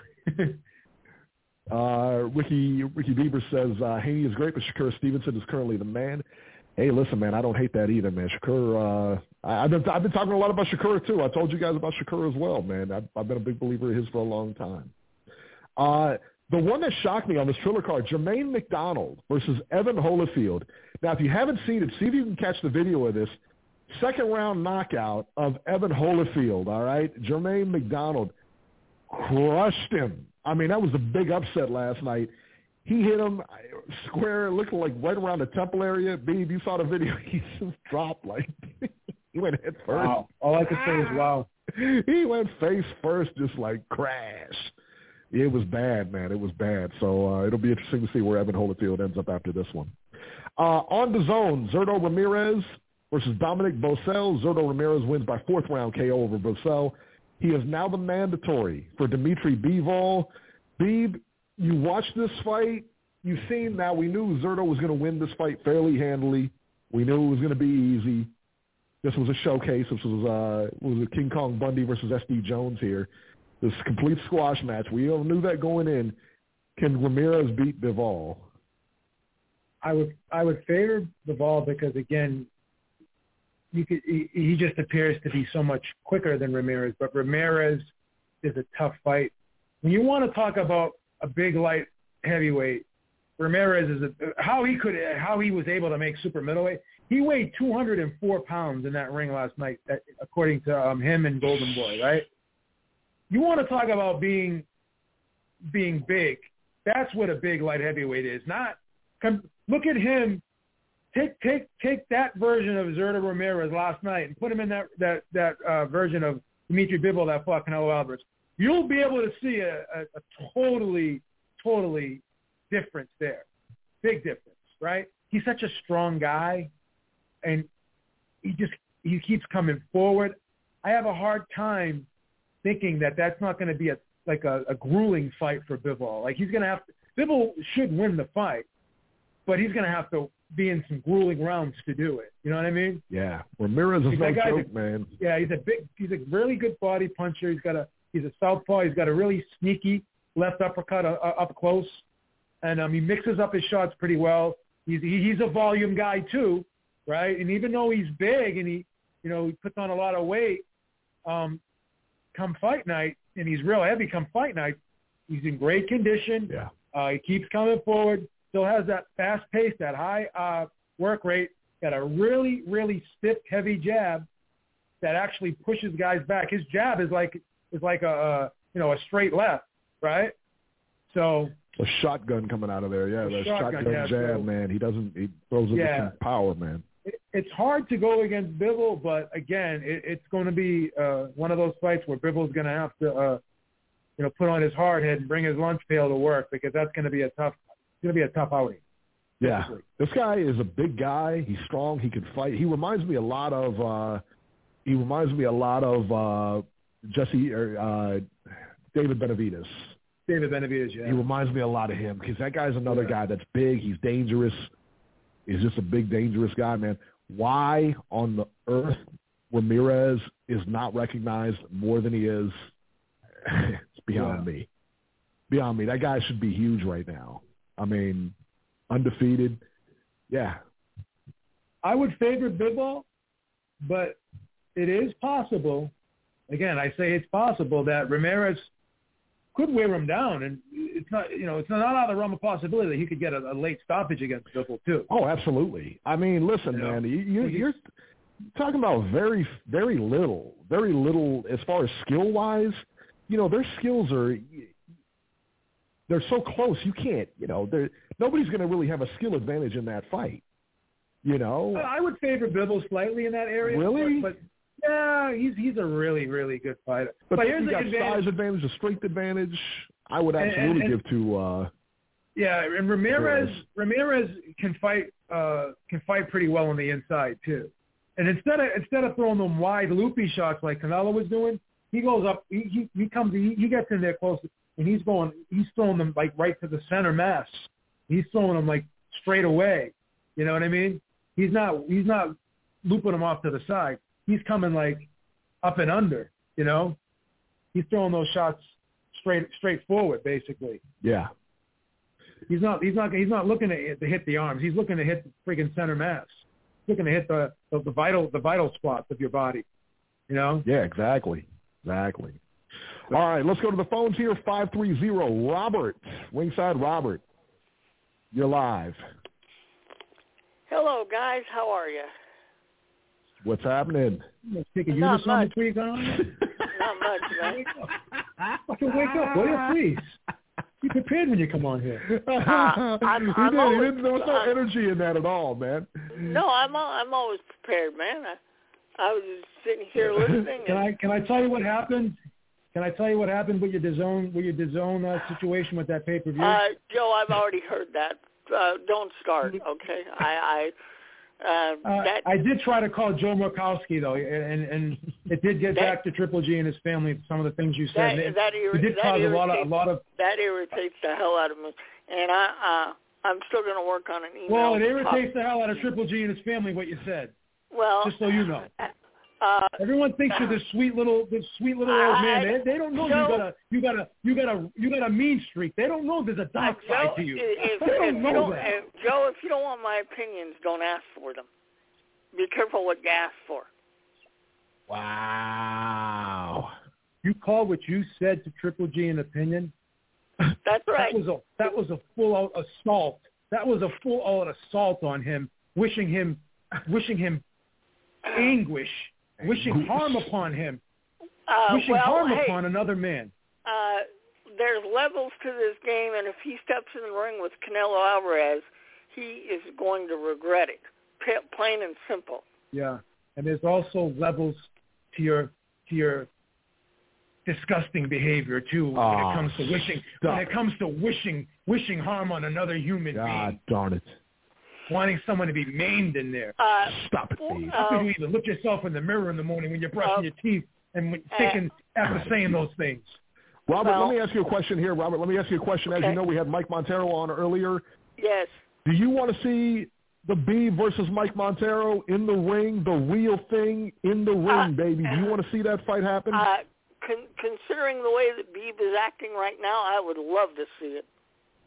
uh, Ricky Ricky Bieber says uh, Haney is great, but Shakur Stevenson is currently the man. Hey, listen, man, I don't hate that either, man. Shakur, uh, I, I've been I've been talking a lot about Shakur too. I told you guys about Shakur as well, man. I've, I've been a big believer of his for a long time. Uh, the one that shocked me on this Triller card, Jermaine McDonald versus Evan Holyfield. Now, if you haven't seen it, see if you can catch the video of this. Second round knockout of Evan Holyfield, all right? Jermaine McDonald crushed him. I mean, that was a big upset last night. He hit him square, looking like right around the temple area. Beeb, you saw the video. He just dropped like he went head first. Wow. All I could say is wow. He went face first, just like crash. It was bad, man. It was bad. So uh, it'll be interesting to see where Evan Holyfield ends up after this one. Uh, on the zone, Zurdo Ramirez versus Dominic Bocel. Zurdo Ramirez wins by fourth round K O over Bocel. He is now the mandatory for Dimitri Bivol. Beeb, you watched this fight. You've seen now. We knew Zurdo was going to win this fight fairly handily. We knew it was going to be easy. This was a showcase. This was uh, was a King Kong Bundy versus S D Jones here. This complete squash match. We all knew that going in. Can Ramirez beat Bivol? I would I would favor Bivol because again, you could he, he just appears to be so much quicker than Ramirez. But Ramirez is a tough fight. When you want to talk about a big light heavyweight, Ramirez is a, how he could how he was able to make super middleweight. He weighed two hundred four pounds in that ring last night, according to um, him and Golden Boy, right? you want to talk about being being big. That's what a big light heavyweight is. Not come, look at him. Take take take that version of Zurdo Ramirez last night and put him in that that that uh, version of Dimitri Bivol that fought Canelo Alvarez. You'll be able to see a, a, a totally totally difference there. Big difference, right? He's such a strong guy, and he just he keeps coming forward. I have a hard time thinking that that's not going to be a like a, a grueling fight for Bivol. Like he's going to have to, Bivol should win the fight, but he's going to have to be in some grueling rounds to do it. You know what I mean? Yeah, Ramirez is no joke, a, man. Yeah, he's a big, he's a really good body puncher. He's got a, he's a southpaw. He's got a really sneaky left uppercut uh, up close, and um, he mixes up his shots pretty well. He's he, he's a volume guy too, right? And even though he's big and he, you know, he puts on a lot of weight, um, come fight night, and he's real heavy come fight night, he's in great condition. Yeah. Uh, he keeps coming forward, still has that fast pace, that high uh, work rate, got a really, really stiff, heavy jab that actually pushes guys back. His jab is like is like a, a you know, a straight left, right? So a shotgun coming out of there, yeah, that shotgun, shotgun jab, so, man. He doesn't, he throws it yeah. with some power, man. It, it's hard to go against Bivol, but again, it, it's going to be uh, one of those fights where Bivol's going to have to, uh, you know, put on his hard head and bring his lunch pail to work, because that's going to be a tough, going to be a tough outing. Yeah, basically. This guy is a big guy. He's strong. He can fight. He reminds me a lot of. Uh, he reminds me a lot of uh, Jesse or uh, David Benavidez. David Benavidez, yeah. He reminds me a lot of him, because that guy's another yeah. guy that's big. He's dangerous. He's just a big, dangerous guy, man. Why on the earth Ramirez is not recognized more than he is, it's beyond yeah. me. Beyond me. That guy should be huge right now. I mean, undefeated. Yeah. I would favor Bivol, but it is possible, again, I say it's possible that Ramirez could wear him down, and it's not, you know, it's not out of the realm of possibility that he could get a, a late stoppage against Bivol too. Oh, absolutely. I mean, listen, you know? man, you, you, you're talking about very, very little, very little as far as skill-wise. You know, their skills are, they're so close. You can't, you know, nobody's going to really have a skill advantage in that fight. You know, I would favor Bivol slightly in that area. Really? But, but yeah, he's he's a really, really good fighter. But, but then here's you the got advantage. size advantage, a strength advantage. I would absolutely and, and, give to. Uh, yeah, and Ramirez Ramirez can fight uh, can fight pretty well on the inside too. And instead of instead of throwing them wide loopy shots like Canelo was doing, he goes up. He he, he comes. He, he gets in there close, and he's going. He's throwing them like right to the center mass. He's throwing them like straight away. You know what I mean? He's not. He's not looping them off to the side. He's coming like up and under. You know, he's throwing those shots straight straight forward, basically. Yeah. He's not. He's not. He's not looking to, to hit the arms. He's looking to hit the freaking center mass. He's looking to hit the, the the vital the vital spots of your body. You know. Yeah. Exactly. Exactly. All right. Let's go to the phones here. Five three zero. Robert, ringside. Robert, you're live. Hello, guys. How are you? What's happening? Let's take a Not unison much. between on. Not much, man. Fucking wake up, will you, please? Be prepared when you come on here. Uh, I'm, he I'm did. always, He didn't, there was no I'm, energy in that at all, man. No, I'm al- I'm always prepared, man. I, I was just sitting here listening. Can and, I can I tell you what happened? Can I tell you what happened with your DAZN with your DAZN uh, situation with that pay per view? uh, Joe, I've already heard that. Uh, don't start, okay? I, I uh, Uh, that I did try to call Joe Murkowski though, and and it did get that, back to Triple G and his family. Some of the things you said, that, it, that, irri- it did that cause a irritates, lot of a lot of. that irritates the hell out of me, and I uh, I'm still going to work on an email. Well, it irritates the hell out of Triple G and his family what you said. Well, Just so you know. Uh, Everyone thinks you're this sweet little, this sweet little old man. They, they don't know Joe, you got a, you got a, you got a, you got a mean streak. They don't know there's a dark Joe, side to you. If, they don't if know you don't, that. if, Joe, if you don't want my opinions, don't ask for them. Be careful what you ask for. Wow. You call what you said to Triple G an opinion? That's right. That was a, that was a full out assault. That was a full out assault on him, wishing him, wishing him anguish, wishing harm upon him. Uh, wishing well, harm hey, upon another man. Uh, there's levels to this game, and if he steps in the ring with Canelo Alvarez, he is going to regret it, P- plain and simple. Yeah, and there's also levels to your to your disgusting behavior too when oh, it comes to wishing stop. when it comes to wishing wishing harm on another human God being. darn it. Wanting someone to be maimed in there. Uh, Stop it, Dave. How could you even look yourself in the mirror in the morning when you're brushing uh, your teeth and when, thinking uh, after saying those things? Robert, well, let me ask you a question here. Robert, let me ask you a question. okay. As you know, we had Mike Montero on earlier. Yes. Do you want to see the Beeb versus Mike Montero in the ring, the real thing in the ring, uh, baby? Do you want to see that fight happen? Uh, con- considering the way that Beeb is acting right now, I would love to see it.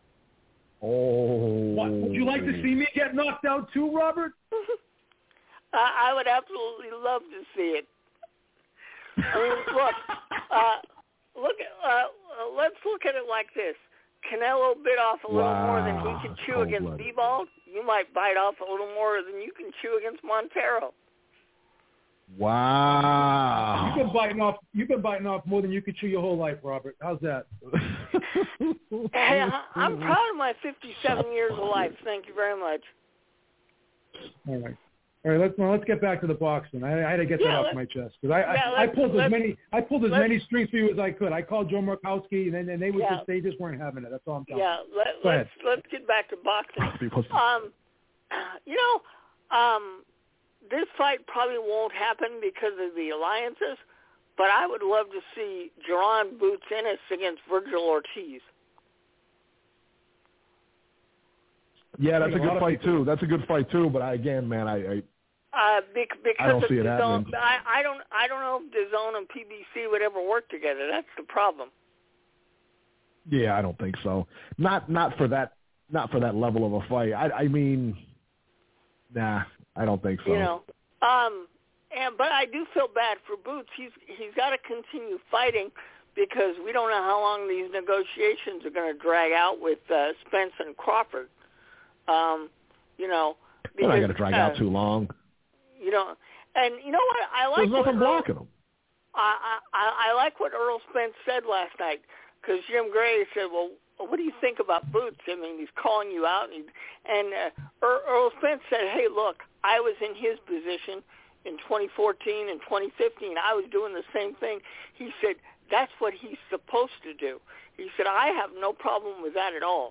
Oh. What, would you like to see me get knocked out too, Robert? I, I would absolutely love to see it. I mean, look, uh, look. At, uh, let's look at it like this: Canelo bit off a little wow. more than he can chew against Bivol. You might bite off a little more than you can chew against Montero. Wow. You've been biting off. You've been biting off more than you could chew your whole life, Robert. How's that? Hey, I'm proud of my fifty-seven years of life. Thank you very much. All right, all right. Let's well, let's get back to the boxing. I, I had to get Yeah, that off my chest because I, yeah, I I pulled as let's- many I pulled as many strings for you as I could. I called Joe Murkowski and then and they were Yeah. just they just weren't having it. That's all I'm telling Yeah, let, Go let's ahead. let's get back to boxing. Because Um, you know, um, this fight probably won't happen because of the alliances, but I would love to see Jaron Boots Ennis against Virgil Ortiz. yeah, that's a A lot good of fight people- too. That's a good fight too. But I, again, man, I, I Uh, bec- because I don't of see it DAZN, happening. I, I don't I don't know if DAZN and P B C would ever work together. That's the problem. yeah, I don't think so. Not not for that not for that level of a fight. I I mean, nah, I don't think so. You know, um, and but I do feel bad for Boots. He's he's got to continue fighting because we don't know how long these negotiations are going to drag out with uh, Spence and Crawford. Um, you know, They're because, not going to drag uh, out too long. You know, and you know what? I like There's nothing what Earl, blocking them. I, I I like what Earl Spence said last night because Jim Gray said, "Well, what do you think about Boots? I mean, he's calling you out." And, and uh, Earl Spence said, "Hey, look, I was in his position in twenty fourteen and twenty fifteen. I was doing the same thing." He said, "That's what he's supposed to do." He said, "I have no problem with that at all."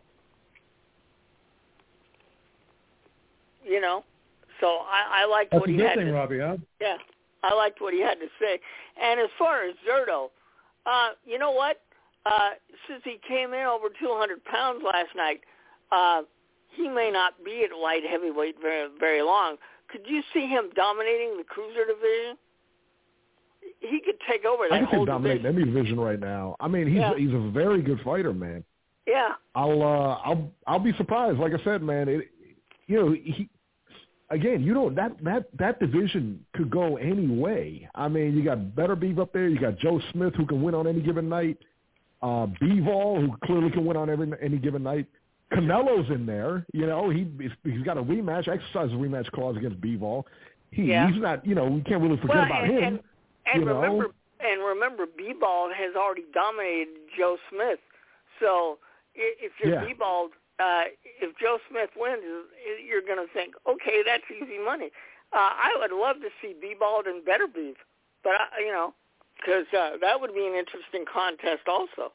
You know, so I, I liked That's what a he good had thing, to Robbie, huh? Yeah, I liked what he had to say. And as far as Zurdo, uh, you know what? Uh, since he came in over two hundred pounds last night, uh, he may not be at light heavyweight very, very long. Could you see him dominating the cruiser division? He could take over that I can see whole him dominating division. any division right now. I mean, he's Yeah. he's a very good fighter, man. Yeah, I'll uh, I'll I'll be surprised. Like I said, man, it, you know, he again, you don't that that that division could go any way. I mean, you got Better Beef up there. You got Joe Smith who can win on any given night. Uh, Bivol who clearly can win on every any given night. Canelo's in there. You know, he he's got a rematch, exercise a rematch clause against Bivol. He Yeah. he's not. You know, we can't really forget well, about and, him. and, and you know? remember, and remember, B-Ball has already dominated Joe Smith. So i- if you're Yeah. B-Ball, uh, if Joe Smith wins, you're going to think, okay, that's easy money. Uh, I would love to see B-Ball and Better Beef, but I, you know, because uh, that would be an interesting contest also.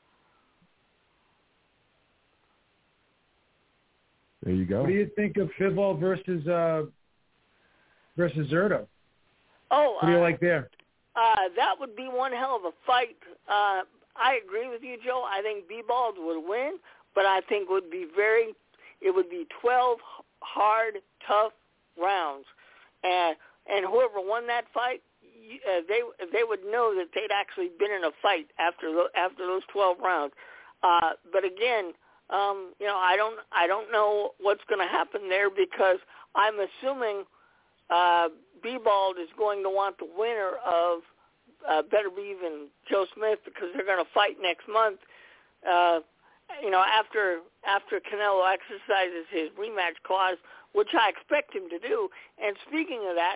There you go. What do you think of Bivol versus uh, versus Zurdo? Oh, What do you uh, like there? Uh, that would be one hell of a fight. Uh, I agree with you, Joe. I think B-Ball would win, but I think it would be very, it would be twelve hard, tough rounds, and and whoever won that fight, uh, they they would know that they'd actually been in a fight after the, after those twelve rounds. Uh, but again, um, you know, I don't I don't know what's going to happen there because I'm assuming. Uh, B-Bald is going to want the winner of uh, Better Beef and Joe Smith because they're going to fight next month. Uh, you know, after after Canelo exercises his rematch clause, which I expect him to do. And speaking of that,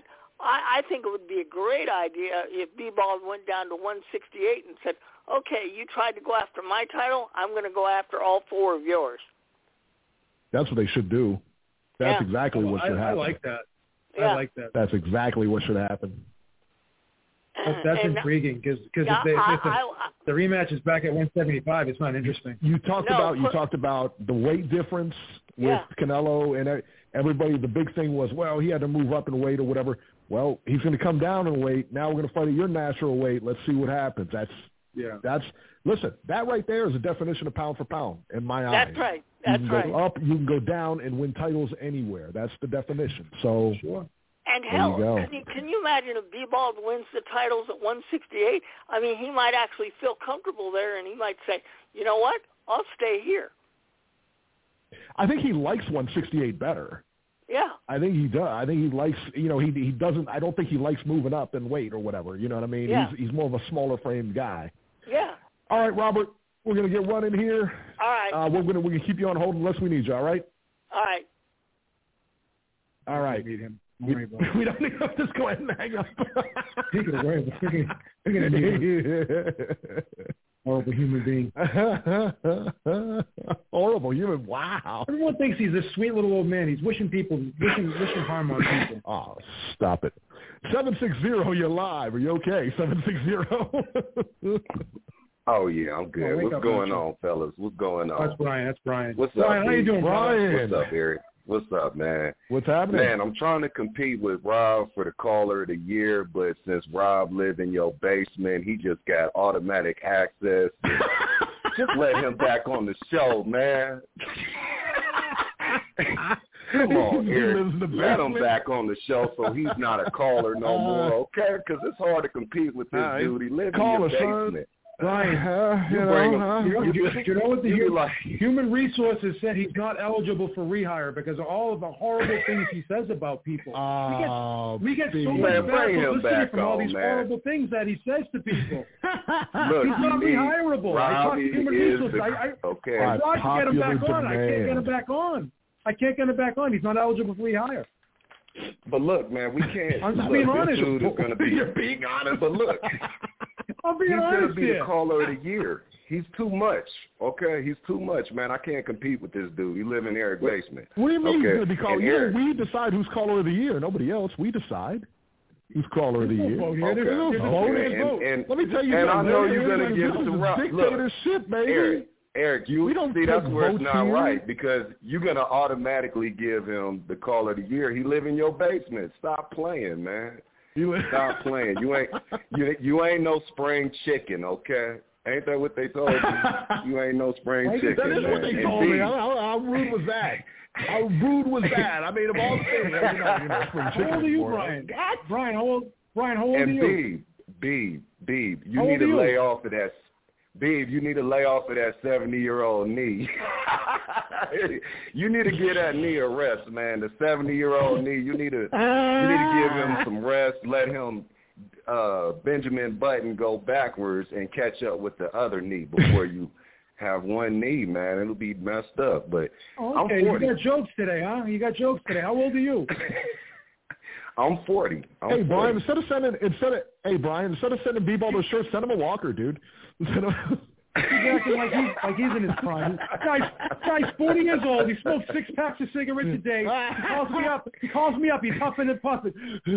I, I think it would be a great idea if B-Ball went down to one sixty-eight and said, okay, you tried to go after my title, I'm going to go after all four of yours. That's what they should do. That's yeah. exactly what I, should happen. I like that. Yeah. I like that. That's exactly what should happen. That's, that's and, intriguing because yeah, if, they, I, if the, I, I, the rematch is back at one seventy-five, it's not interesting. You talked no, about you put, talked about the weight difference with yeah. Canelo, and everybody. The big thing was, well, he had to move up in weight or whatever. Well, he's going to come down in weight. Now we're going to fight at your natural weight. Let's see what happens. That's yeah. That's listen. That right there is a definition of pound for pound in my eyes. That's right. That's you can right. go up, you can go down, and win titles anywhere. That's the definition. So. Sure. And there hell, you can you, can you imagine if B-Ball wins the titles at one sixty-eight? I mean, he might actually feel comfortable there, and he might say, you know what, I'll stay here. I think he likes one sixty-eight better. Yeah. I think he does. I think he likes, you know, he he doesn't, I don't think he likes moving up in weight or whatever. You know what I mean? Yeah. He's, he's more of a smaller framed guy. Yeah. All right, Robert, we're going to get running here. All right. Uh, we're going to we're gonna keep you on hold unless we need you, all right? All right. All right. Need him. We, we don't need to just go ahead and hang up. Take it away. We're going to need him. Horrible human being. Horrible human. Wow. Everyone thinks he's this sweet little old man. He's wishing people, wishing, wishing harm on people. Oh, stop it. seven six zero, you're live. Are you okay? seven six zero. Oh, yeah, I'm good. Oh, What's up, going on, fellas? What's going on? That's Brian. That's Brian. What's Brian, up, how you doing, Brian? What's up, Eric? What's up, man? What's happening? Man, I'm trying to compete with Rob for the caller of the year, but since Rob lived in your basement, he just got automatic access. Just let him back on the show, man. Come on, Eric. Let him back on the show so he's not a caller no more, okay? Because it's hard to compete with this uh, dude. He lives in caller, your basement. Brian, uh, you, you, know, bring him, huh? you, know, you, you know what the human, like, human resources said he's not eligible for rehire because of all of the horrible things he says about people. Oh, we get, we get so man, much bad publicity from on, all these man. horrible things that he says to people. Look, he's not he, rehireable. I talk to human resources. The, I, I, okay. I tried to get him back Popular on. I can't get him back on. I can't get him back on. He's not eligible for rehire. But look, man, we can't. I'm just look, being this honest. dude is going to be. You're being honest. But look, I'm being he's going honest to be here. the caller of the year. He's too much. Okay, he's too much, man. I can't compete with this dude. He live in Eric's basement. What do you mean okay. he's going to be caller? And You know, Eric, we decide who's caller of the year. Nobody else. We decide who's caller of the year. Vote here. Okay. There's no There's a vote. vote. And- vote. and- Let me tell you and I something. know man. you're gonna This give is it to Rob. Look, dictatorship, baby. Eric, Eric, you We don't see that's take where it's votes not here. right because you're gonna automatically give him the caller of the year. He live in your basement. Stop playing, man. You, Stop playing. You ain't you you ain't no spring chicken, okay? Ain't that what they told you? You ain't no spring chicken, that is man. what they And told D, me. How, how, how rude was that? How rude was that? I mean, of all the things, you know, you know, spring chicken. How old are you, for Brian? it. Brian, how old? Brian, how old and are you? Beeb, Beeb, Beeb, you How need old to are you? lay off of that. Beeb, you need to lay off of that seventy-year-old knee. You need to give that knee a rest, man. The seventy-year-old knee, you need to you need to give him some rest. Let him uh, Benjamin Button go backwards and catch up with the other knee before you have one knee, man. It'll be messed up. But Oh, okay, I'm forty. you got jokes today, huh? You got jokes today. How old are you? I'm forty. I'm Hey, Brian, forty. instead of sending, instead of, hey, Brian, instead of sending B-Ball to shirt, send him a walker, dude. Instead of, He's acting like he's, like he's in his prime. Guy's, guy's forty years old. He smokes six packs of cigarettes a day. He calls me up. He calls me up. He's huffing and puffing.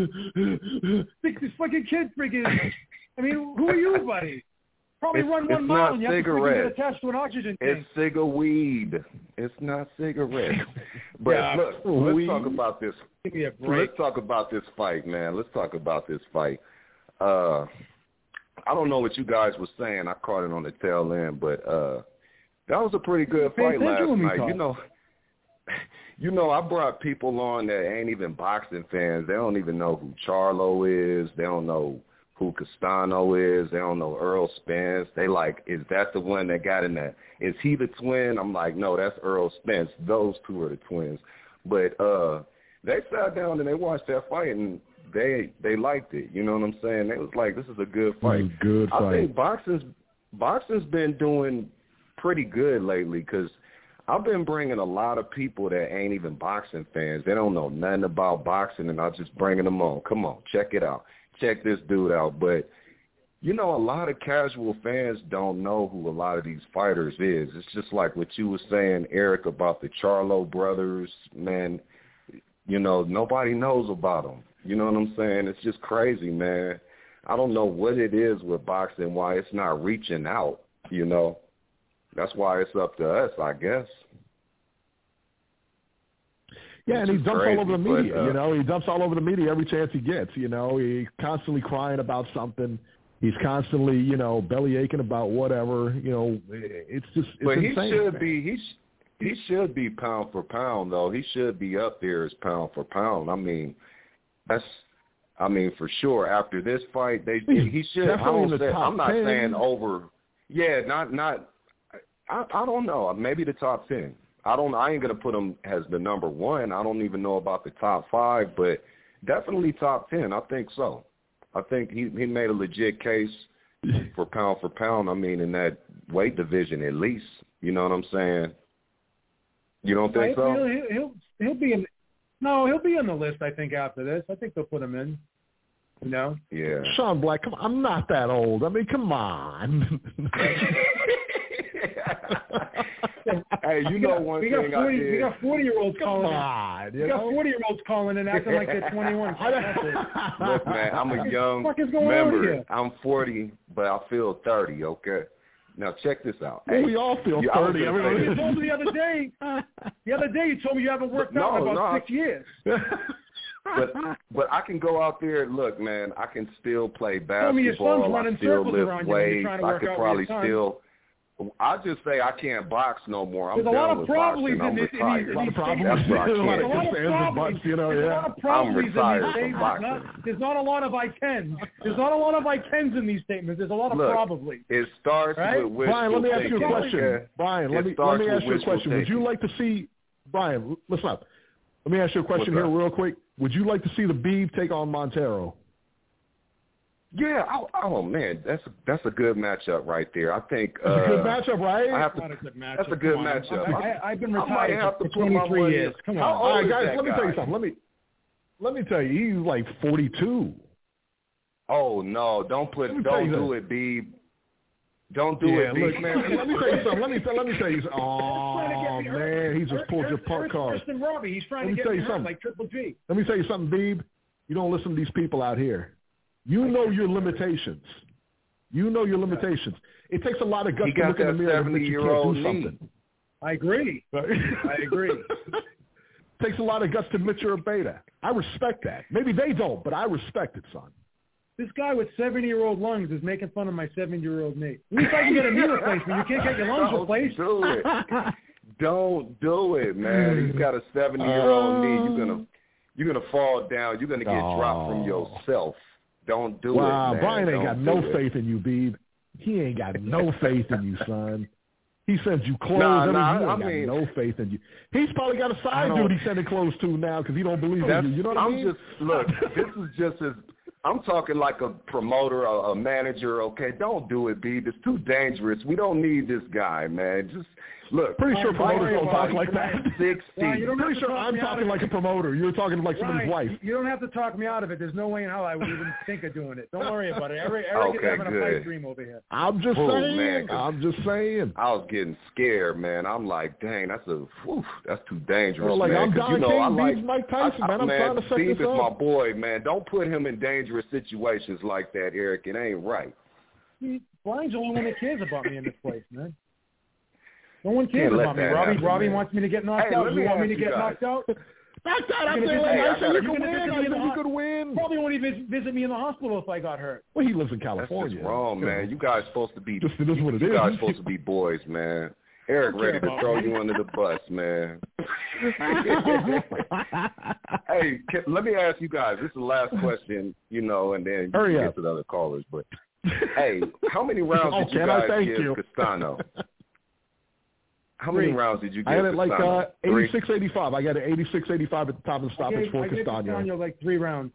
Think this fucking kid freaking. I mean, who are you, buddy? Probably It's- run one it's mile not and you have to freaking cigarettes. get attached to an oxygen It's tank. cigar weed. It's not cigarettes. But Yeah, look, weed. let's talk about this. Give me a break. Let's talk about this fight, man. Let's talk about this fight. Uh, I don't know what you guys were saying. I caught it on the tail end, but uh, that was a pretty good Pay fight last attention when we night. talk. You know, you know, I brought people on that ain't even boxing fans. They don't even know who Charlo is. They don't know who Castano is. They don't know Earl Spence. They like, is that the one that got in that? Is he the twin? I'm like, no, that's Earl Spence. Those two are the twins. But uh, they sat down and they watched that fight, and they they liked it. You know what I'm saying? They was like, this is a good fight. This is a good I fight. think boxing's, boxing's been doing pretty good lately because I've been bringing a lot of people that ain't even boxing fans. They don't know nothing about boxing, and I'm just bringing them on. Come on, check it out. Check this dude out. But, you know, a lot of casual fans don't know who a lot of these fighters is. It's just like what you were saying, Eric, about the Charlo brothers. Man, you know, nobody knows about them. You know what I'm saying? It's just crazy, man. I don't know what it is with boxing, why it's not reaching out, you know. That's why it's up to us, I guess. Yeah, and he dumps crazy, all over the media, but, uh, you know. He dumps all over the media every chance he gets, you know. He's constantly crying about something. He's constantly, you know, belly aching about whatever, you know. It's just it's But he insane, should man. be he sh- he should be pound for pound though. He should be up there as pound for pound. I mean, that's I mean for sure. After this fight, they He's he should. I definitely in don't the say, top I'm not ten. saying over. Yeah, not not. I, I don't know. Maybe the top ten. I don't. I ain't gonna put him as the number one. I don't even know about the top five, but definitely top ten. I think so. I think he he made a legit case for pound for pound. I mean, in that weight division at least. You know what I'm saying? You don't think so? He'll, he'll he'll be in. No, he'll be on the list. I think after this, I think they'll put him in. You know? Yeah. Sean Black, come on, I'm not that old. I mean, come on. Hey, you know one we thing got forty, I did. We got forty-year-olds Come calling on, in. you We got know? forty-year-olds calling in acting like they're twenty-one. Look, man, I'm a young What the fuck is going on member. here? I'm forty, but I feel thirty, okay? Now, check this out. Well, we all feel you- I was thirty. gonna I mean, say You told me the other day. The other day, you told me you haven't worked No, out in about no. six years. But but I can go out there. Look, man, I can still play Tell me your basketball. son's I running still circles lift around you when you're weights. trying to I work could out with probably your son. still. I just say I can't box no more. I'm There's a done lot of with problems boxing. I'm in this- in retired. these- a lot of problems. That's what I a lot can't of There's a lot of ifs, ands, and problems. buts, you know, There's a yeah. lot of problems in retired these from statements. boxing. Not, there's not a lot of I can. There's not a lot of I cans in these statements. There's a lot of Look, probably. It starts Right? with wishful Brian, let me ask you a thinking, question. okay? Brian, It let me let starts me with ask you a wishful question. Would you thinking. like to see Brian? Listen up. Let me ask you a question What's here, up? real quick. Would you like to see the Beeb take on Montero? Yeah. Oh, oh man, that's a, that's a good matchup right there. I think That's uh, a good matchup, right? I have to. Not a good matchup. That's a good Come on. matchup. I, I, I've been I might retired have to for put my twenty-three money- years. Come How on. old All right, is guys, that let me guy? tell you something. Let me let me tell you, he's like forty-two. Oh no! Don't put. Let me tell Don't you do that. it, B. Don't do Yeah, it, B. look, man. Let me tell you something. Let me let me tell you. something. Oh man, he just pulled your puck card. Kristen Robbie. He's trying Let me to get tell me you hurt something. like Triple G. Let me tell you something, Beeb. You don't listen to these people out here. You know your limitations. You know your limitations. It takes a lot of guts He to got look in the that mirror and admit you can't seventy-year-old do knee. something. I agree. I agree. Takes a lot of guts to admit you're a beta. I respect that. Maybe they don't, but I respect it, son. This guy with seventy-year-old lungs is making fun of my seventy-year-old knee. At least I can get a knee replacement. You can't get your lungs Don't replaced. do it. Don't do it, man. He's got a seventy-year-old knee. You're gonna you're gonna fall down. You're gonna get dropped from yourself. Don't do Wow, it, man. Brian ain't Don't got do no it. faith in you, Beeb. He ain't got no faith in you, son. He sends you clothes. Nah, every nah, he ain't I got mean- no faith in you. He's probably got a I side don't- dude he's sending clothes to now because he don't believe in That's, you. You know what I'm I mean? just look. This is just as I'm talking like a promoter, a, a manager. Okay, don't do it, B. It's too dangerous. We don't need this guy, man. Just look. Pretty sure Brian promoters don't talk Brian like that. Sixty. Brian, you don't have Pretty to sure talk I'm me out talking of like a it. promoter. You're talking like somebody's Brian, wife. you don't have to talk me out of it. There's no way in hell I would even think of doing it. Don't worry about it. Eric, Eric Okay, is having good. a pipe dream over here. I'm just Oh, saying. man, 'cause- I'm just saying. I was getting scared, man. I'm like, dang, that's a, whew, that's too dangerous, Well, like, man. I'm 'Cause, Don you know, King, I like Beeb's Mike Tyson, I, I, man. I'm man, trying to set Beeb this is up. my boy, man. Don't put him in dangerous situations like that, Eric. It ain't right. See, Brian's the only one that cares about me in this place, man. No one cares Can't let about me. that Robbie, happen, Robbie man. wants me to get knocked Hey, out. let You me want me ask to you get guys. knocked out? Back that. I'm You're saying, gonna like, visit- I said you Hey, could you're win. gonna I visit said me in you the could win. Probably won't even visit me in the hospital if I got hurt. Well, he lives in That's California. just wrong, man. You guys supposed to be Just it is what it you is. guys supposed to be boys, man. Eric Don't care ready to about throw me. you under the bus, man. Hey, can, let me ask you guys. This is the last question, you know, and then you Hurry can up. get to the other callers. But hey, how many rounds Oh, did you can I guys thank give you? Castano? How many Three. rounds did you give I had it like Castano? uh, Three? eighty-six eighty-five. I got it eighty-six eighty-five at the top of the I stoppage gave, for I gave Castano. Castano like three rounds.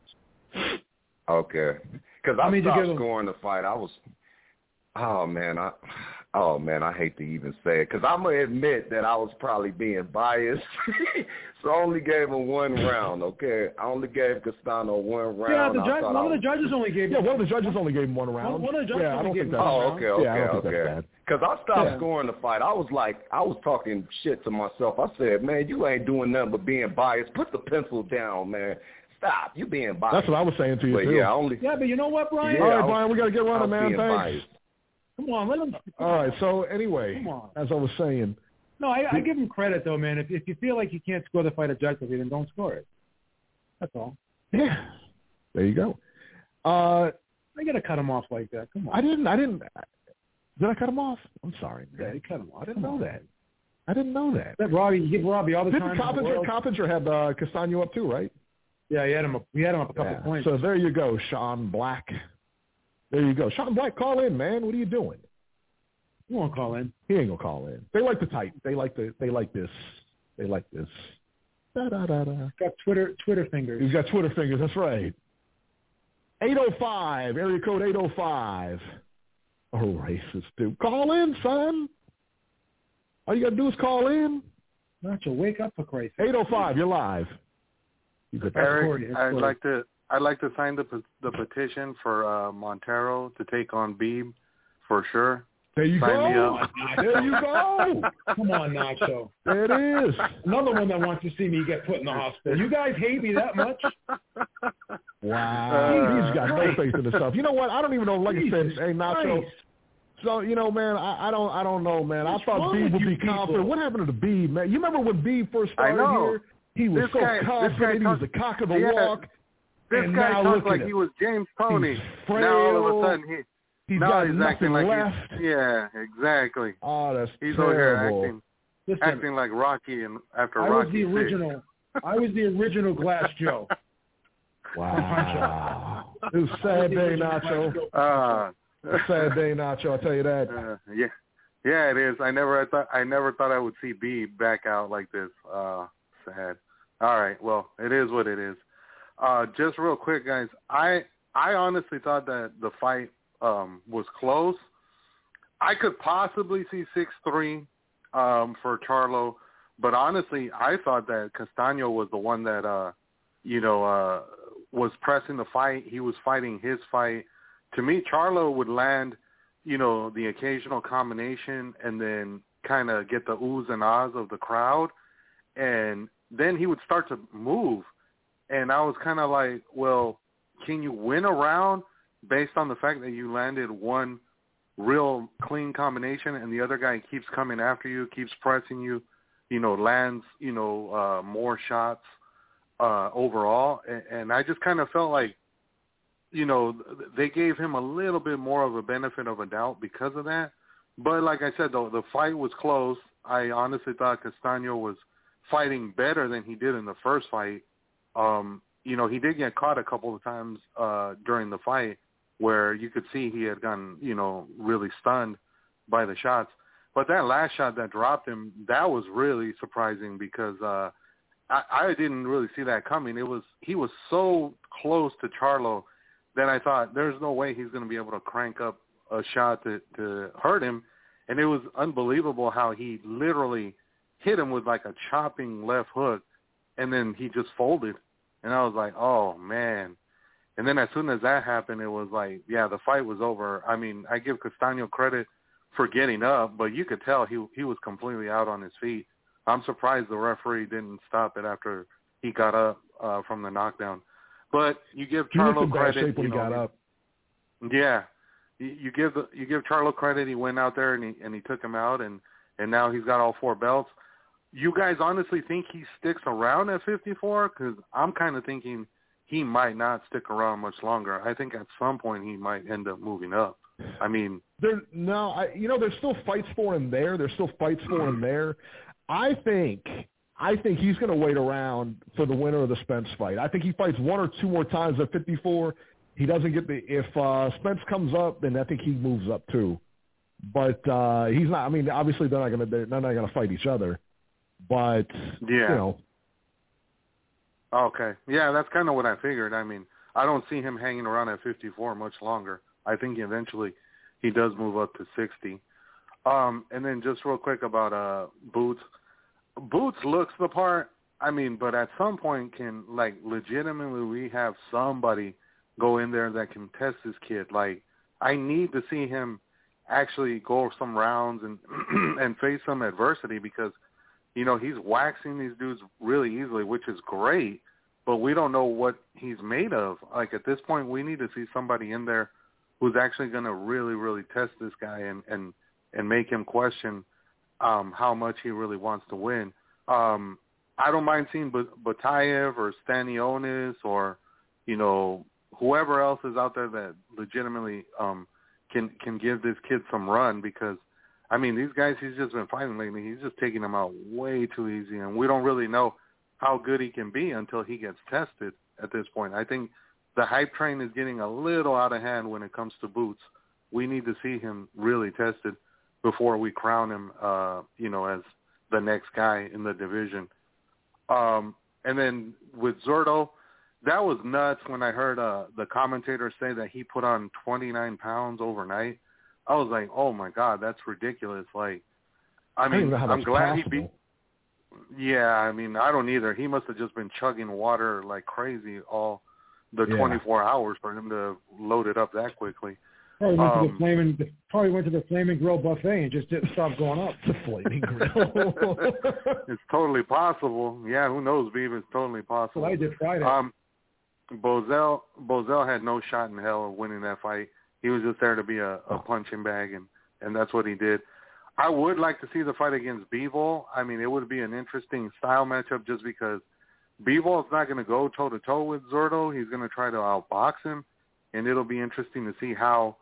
Okay. Because How I many did you stopped give him? scoring the fight. I was, oh man, I, Oh, man, I hate to even say it because I'm going to admit that I was probably being biased. So I only gave him one round, okay? I only gave Castano one round. Yeah, the judge, one of was... the judges only gave Yeah, one of the judges only gave him one round. One, one of the judges yeah, only I don't gave think him that's... Oh, okay, okay, yeah, I don't think okay. that's bad. Because I stopped yeah. scoring the fight. I was like, I was talking shit to myself. I said, man, you ain't doing nothing but being biased. Put the pencil down, man. Stop. You being biased. That's what I was saying to you, but too. Yeah, only... yeah, but you know what, Brian? Yeah, All right, was, Brian, we got to get running, man. Thanks. Biased. Come on, let him. All right, so anyway, as I was saying. No, I, I give him credit, though, man. If, if you feel like you can't score the fight objectively, then don't score it. That's all. Yeah. There you go. Uh, I got to cut him off like that. Come on. I didn't. I didn't. Did I cut him off? I'm sorry. Man. Yeah, you cut him off. I didn't know that. I didn't know that. That Robbie, you give Robbie all the Didn't time. Coppinger, Coppinger had uh, Castano up too, right? Yeah, he had him up. He had him up a couple yeah. points. So there you go, Sean Black. There you go, Sean Black. Call in, man. What are you doing? He won't call in. He ain't gonna call in. They like the type. They like the. They like this. They like this. Da da da da. Got Twitter Twitter fingers. He's got Twitter fingers. That's right. eight oh five, area code eight oh five. Oh, racist dude. Call in, son. All you got to do is call in. Nacho, wake up for Christ's sake. eight oh five, you're live. You could Eric, I'd like to I'd like to sign the the petition for uh, Montero to take on Beeb for sure. There you Sign go. There you go. Come on, Nacho. There it is. Another one that wants to see me get put in the hospital. You guys hate me that much? Wow. Uh, He's got no faith in himself. You know what? I don't even know. Like I said, hey, Nacho. Christ. So, you know, man, I, I don't I don't know, man. What's I thought Beeb would be confident. What happened to Beeb, man? You remember when Beeb first started here? He was this so guy, confident. He was the cock of the yeah, walk. This and guy now talks look like at he him. was James Toney. He's frail. Now all of a sudden he He's now got he's nothing acting like left. He's, yeah, exactly. Oh, that's he's terrible. over here acting Listen, acting like Rocky and after I Rocky was the original. I was the original Glass Joe. Wow. It was a sad day, Nacho. Uh, A sad day, Nacho. I'll tell you that. Uh, yeah, yeah, it is. I never I thought I never thought I would see B back out like this. Uh, sad. All right, well, it is what it is. Uh, just real quick, guys. I I honestly thought that the fight um, was close. I could possibly see six three um, for Charlo, but honestly, I thought that Castano was the one that uh, you know uh, was pressing the fight. He was fighting his fight. To me, Charlo would land, you know, the occasional combination and then kind of get the oohs and ahs of the crowd, and then he would start to move. And I was kind of like, well, can you win a round based on the fact that you landed one real clean combination and the other guy keeps coming after you, keeps pressing you, you know, lands, you know, uh, more shots uh, overall? And, and I just kind of felt like, you know, they gave him a little bit more of a benefit of a doubt because of that. But like I said, though, the fight was close. I honestly thought Castano was fighting better than he did in the first fight. Um, you know, he did get caught a couple of times uh, during the fight where you could see he had gotten, you know, really stunned by the shots. But that last shot that dropped him, that was really surprising because uh, I, I didn't really see that coming. It was he was so close to Charlo that I thought there's no way he's going to be able to crank up a shot to, to hurt him. And it was unbelievable how he literally hit him with like a chopping left hook, and then he just folded. And I was like, oh, man. And then as soon as that happened, it was like, yeah, the fight was over. I mean, I give Castano credit for getting up, but you could tell he he was completely out on his feet. I'm surprised the referee didn't stop it after he got up uh, from the knockdown. But you give Charlo credit. Shape when you he know, got up. Yeah, you, you give the, you give Charlo credit. He went out there and he and he took him out, and, and now he's got all four belts. You guys honestly think he sticks around at fifty-four? Because I'm kind of thinking he might not stick around much longer. I think at some point he might end up moving up. I mean, there no, I, you know, there's still fights for him there. There's still fights for him there. I think. I think he's going to wait around for the winner of the Spence fight. I think he fights one or two more times at fifty-four. He doesn't get the – if uh, Spence comes up, then I think he moves up too. But uh, he's not – I mean, obviously they're not going to they're not going to fight each other. But, yeah. you know. Okay. Yeah, that's kind of what I figured. I mean, I don't see him hanging around at fifty-four much longer. I think eventually he does move up to sixty. Um, and then just real quick about uh, Boots. Boots looks the part. I mean, but at some point, can like legitimately we have somebody go in there that can test this kid? Like, I need to see him actually go some rounds and and face some adversity because, you know, he's waxing these dudes really easily, which is great, but we don't know what he's made of. Like, at this point, we need to see somebody in there who's actually going to really, really test this guy and, and, and make him question um, how much he really wants to win. Um, I don't mind seeing Batayev or Stanionis or, you know, whoever else is out there that legitimately um, can can give this kid some run because, I mean, these guys he's just been fighting lately, he's just taking them out way too easy, and we don't really know how good he can be until he gets tested at this point. I think the hype train is getting a little out of hand when it comes to Boots. We need to see him really tested before we crown him, uh, you know, as the next guy in the division. Um, and then with Zurdo, that was nuts when I heard uh, the commentator say that he put on twenty-nine pounds overnight. I was like, oh, my God, that's ridiculous. Like, I mean, I I'm glad possible. he beat. Yeah, I mean, I don't either. He must have just been chugging water like crazy all the yeah. twenty-four hours for him to load it up that quickly. Probably went um, to the flaming. Probably went to the Flaming Grill buffet and just didn't stop going up. The Flaming Grill. It's totally possible. Yeah, who knows, Beav? It's totally possible. Well, I did Friday. Um, Bozell, Bozell had no shot in hell of winning that fight. He was just there to be a, a punching bag, and, and that's what he did. I would like to see the fight against Bivol. I mean, it would be an interesting style matchup just because Bivol's not going to go toe-to-toe with Zurdo. He's going to try to outbox him, and it'll be interesting to see how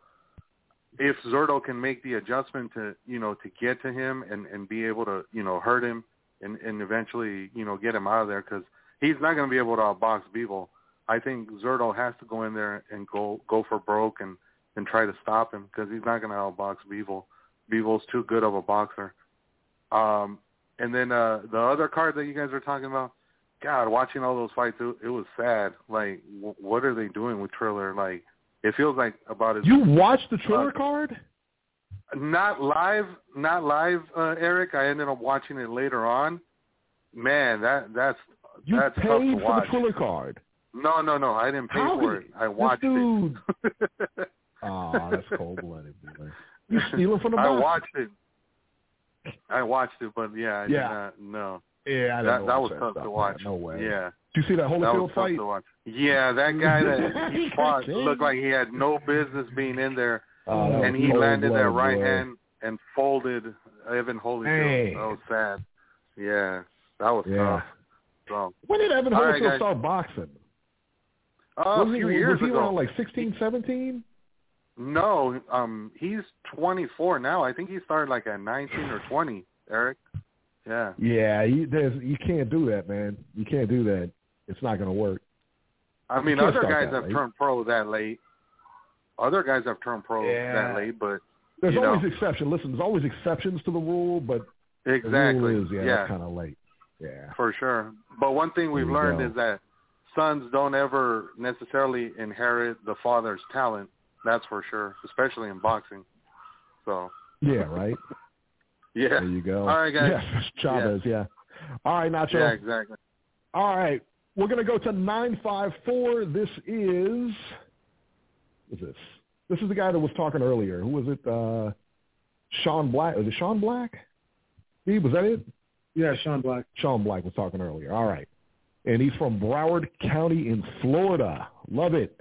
if Zurdo can make the adjustment to, you know, to get to him and, and be able to, you know, hurt him and, and eventually, you know, get him out of there because he's not going to be able to outbox Bivol. I think Zurdo has to go in there and go go for broke and, and try to stop him because he's not going to outbox Bivol. Bivol's too good of a boxer. Um, and then uh, the other card that you guys are talking about, God, watching all those fights, it, it was sad. Like, w- what are they doing with Triller? Like, it feels like about as... You watched the Triller uh, card? Not live, not live, uh, Eric. I ended up watching it later on. Man, that that's you that's tough to paid watch. for the Triller card? No, no, no. I didn't pay How for it. I watched dude... it. Oh, that's cold-blooded, boy. You stealing from the box? I watched it. I watched it, but yeah, I yeah. did not, no. Yeah, I that, that was that tough stuff, to watch. Man. No way. Yeah. Did you see that Holyfield that fight? To watch. Yeah, that guy that he fought looked like he had no business being in there, oh, and he landed that right boy. hand and folded Evan Holyfield. Hey. That was sad. Yeah, that was yeah. tough. So, when did Evan All Holyfield right, start boxing? Uh, a few he, years was he ago. around like sixteen, seventeen? No, um, he's twenty-four now. I think he started like at nineteen or twenty, Eric. Yeah. Yeah, you, there's, you can't do that, man. You can't do that. It's not going to work. I mean, other guys have late. turned pro that late. Other guys have turned pro yeah. that late, but there's you always know. exceptions. Listen, there's always exceptions to the rule, but exactly, the rule is, yeah, yeah. kind of late. Yeah, for sure. But one thing we've learned go. is that sons don't ever necessarily inherit the father's talent. That's for sure, especially in boxing. So. Yeah. Right. Yeah. There you go. All right, guys. Yes, Chavez. Yeah. yeah. All right, Nacho. Yeah, exactly. All right, we're going to go to nine five four. This is. What is this? This is the guy that was talking earlier. Who was it? Uh, Sean Black. Was it Sean Black? Steve, was that it? Yeah, Sean Black. Sean Black was talking earlier. All right. And he's from Broward County in Florida. Love it.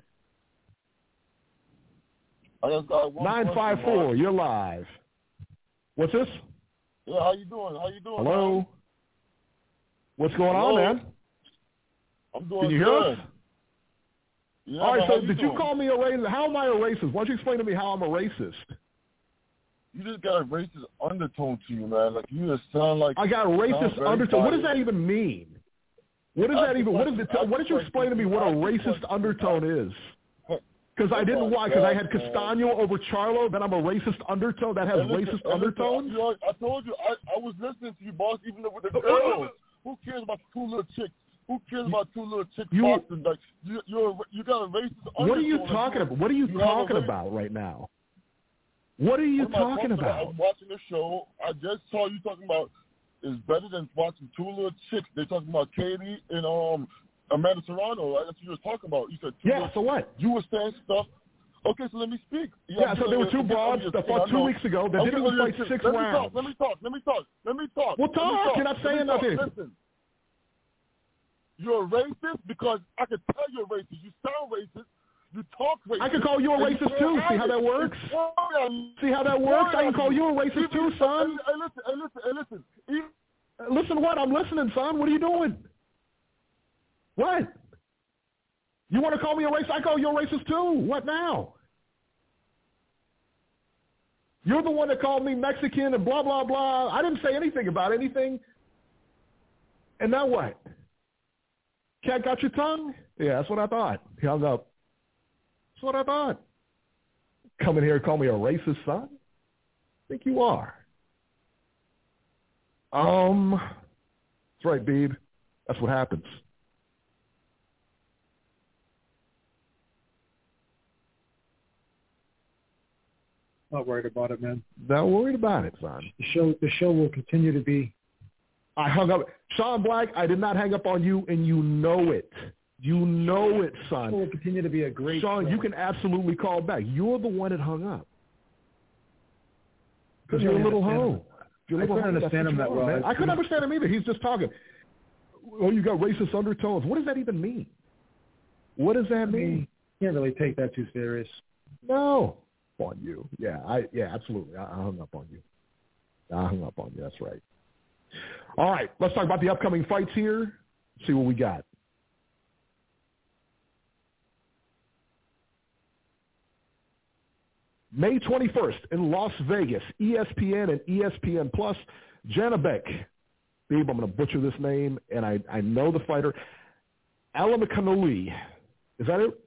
nine five four, you're live. What's this? Yeah, how you doing? How you doing? Hello? Man? What's going Hello? on, man? I'm doing Can you good. hear us? Yeah, All right, man, so you did doing? you call me a racist? How am I a racist? Why don't you explain to me how I'm a racist? You just got a racist undertone to you, man. Like, you just sound like... I got a racist undertone. What does that even mean? What does I that even... What is it? What did you explain to me what a racist undertone is? Because I didn't watch, because I had Castano over Charlo, then I'm a racist undertone that has listen, racist listen, undertones? I, I told you, I, I was listening to you, boss, even with the girls. Who cares about two little chicks? Who cares about two little chicks you, boxing? Like, you, you're, you got a racist undertone. What are you talking about? What are you, you talking about right now? What are you One of my talking friends that I about? was watching the show. I just saw you talking about is better than watching two little chicks. They talking about Katie and um Amanda Serrano. Right? That's what you were talking about. You said two Yeah, little so what? You were saying stuff. Okay, so let me speak. Yeah, so there were two broads that fought two weeks ago that didn't even fight six let rounds. Me talk, let me talk. Let me talk. Let me talk. Well, talk. You're not saying nothing. Listen. You're a racist because I can tell you're a racist. You sound racist. You talk racist. I can call you a racist too. See how that works? See how that works? I can call you a racist too, son. Hey, listen, hey, listen, hey, listen. Even, listen what? I'm listening, son. What are you doing? What? You want to call me a racist? I call you a racist too. What now? You're the one that called me Mexican and blah, blah, blah. I didn't say anything about anything. And now what? Cat got your tongue? Yeah, that's what I thought. He hung up. That's what I thought. Come in here and call me a racist, son? I think you are. Um, that's right, Beeb. That's what happens. Not worried about it, man. Not worried about it, son. The show, the show will continue to be. I hung up. Sean Black, I did not hang up on you, and you know it. You know it, son. The show will continue to be a great Sean, show. you can absolutely call back. You're the one that hung up. Because you're a little hoe. I couldn't understand him that well. I couldn't understand him either. He's just talking. Oh, you got racist undertones. What does that even mean? What does that mean? You can't really take that too serious. No. On you. Yeah, I yeah, absolutely. I, I hung up on you. I hung up on you. That's right. All right, let's talk about the upcoming fights here. See what we got. May twenty-first in Las Vegas, E S P N and E S P N Plus, Janibek. Beeb, I'm going to butcher this name, and I, I know the fighter. Alimkhanuly. Is that it?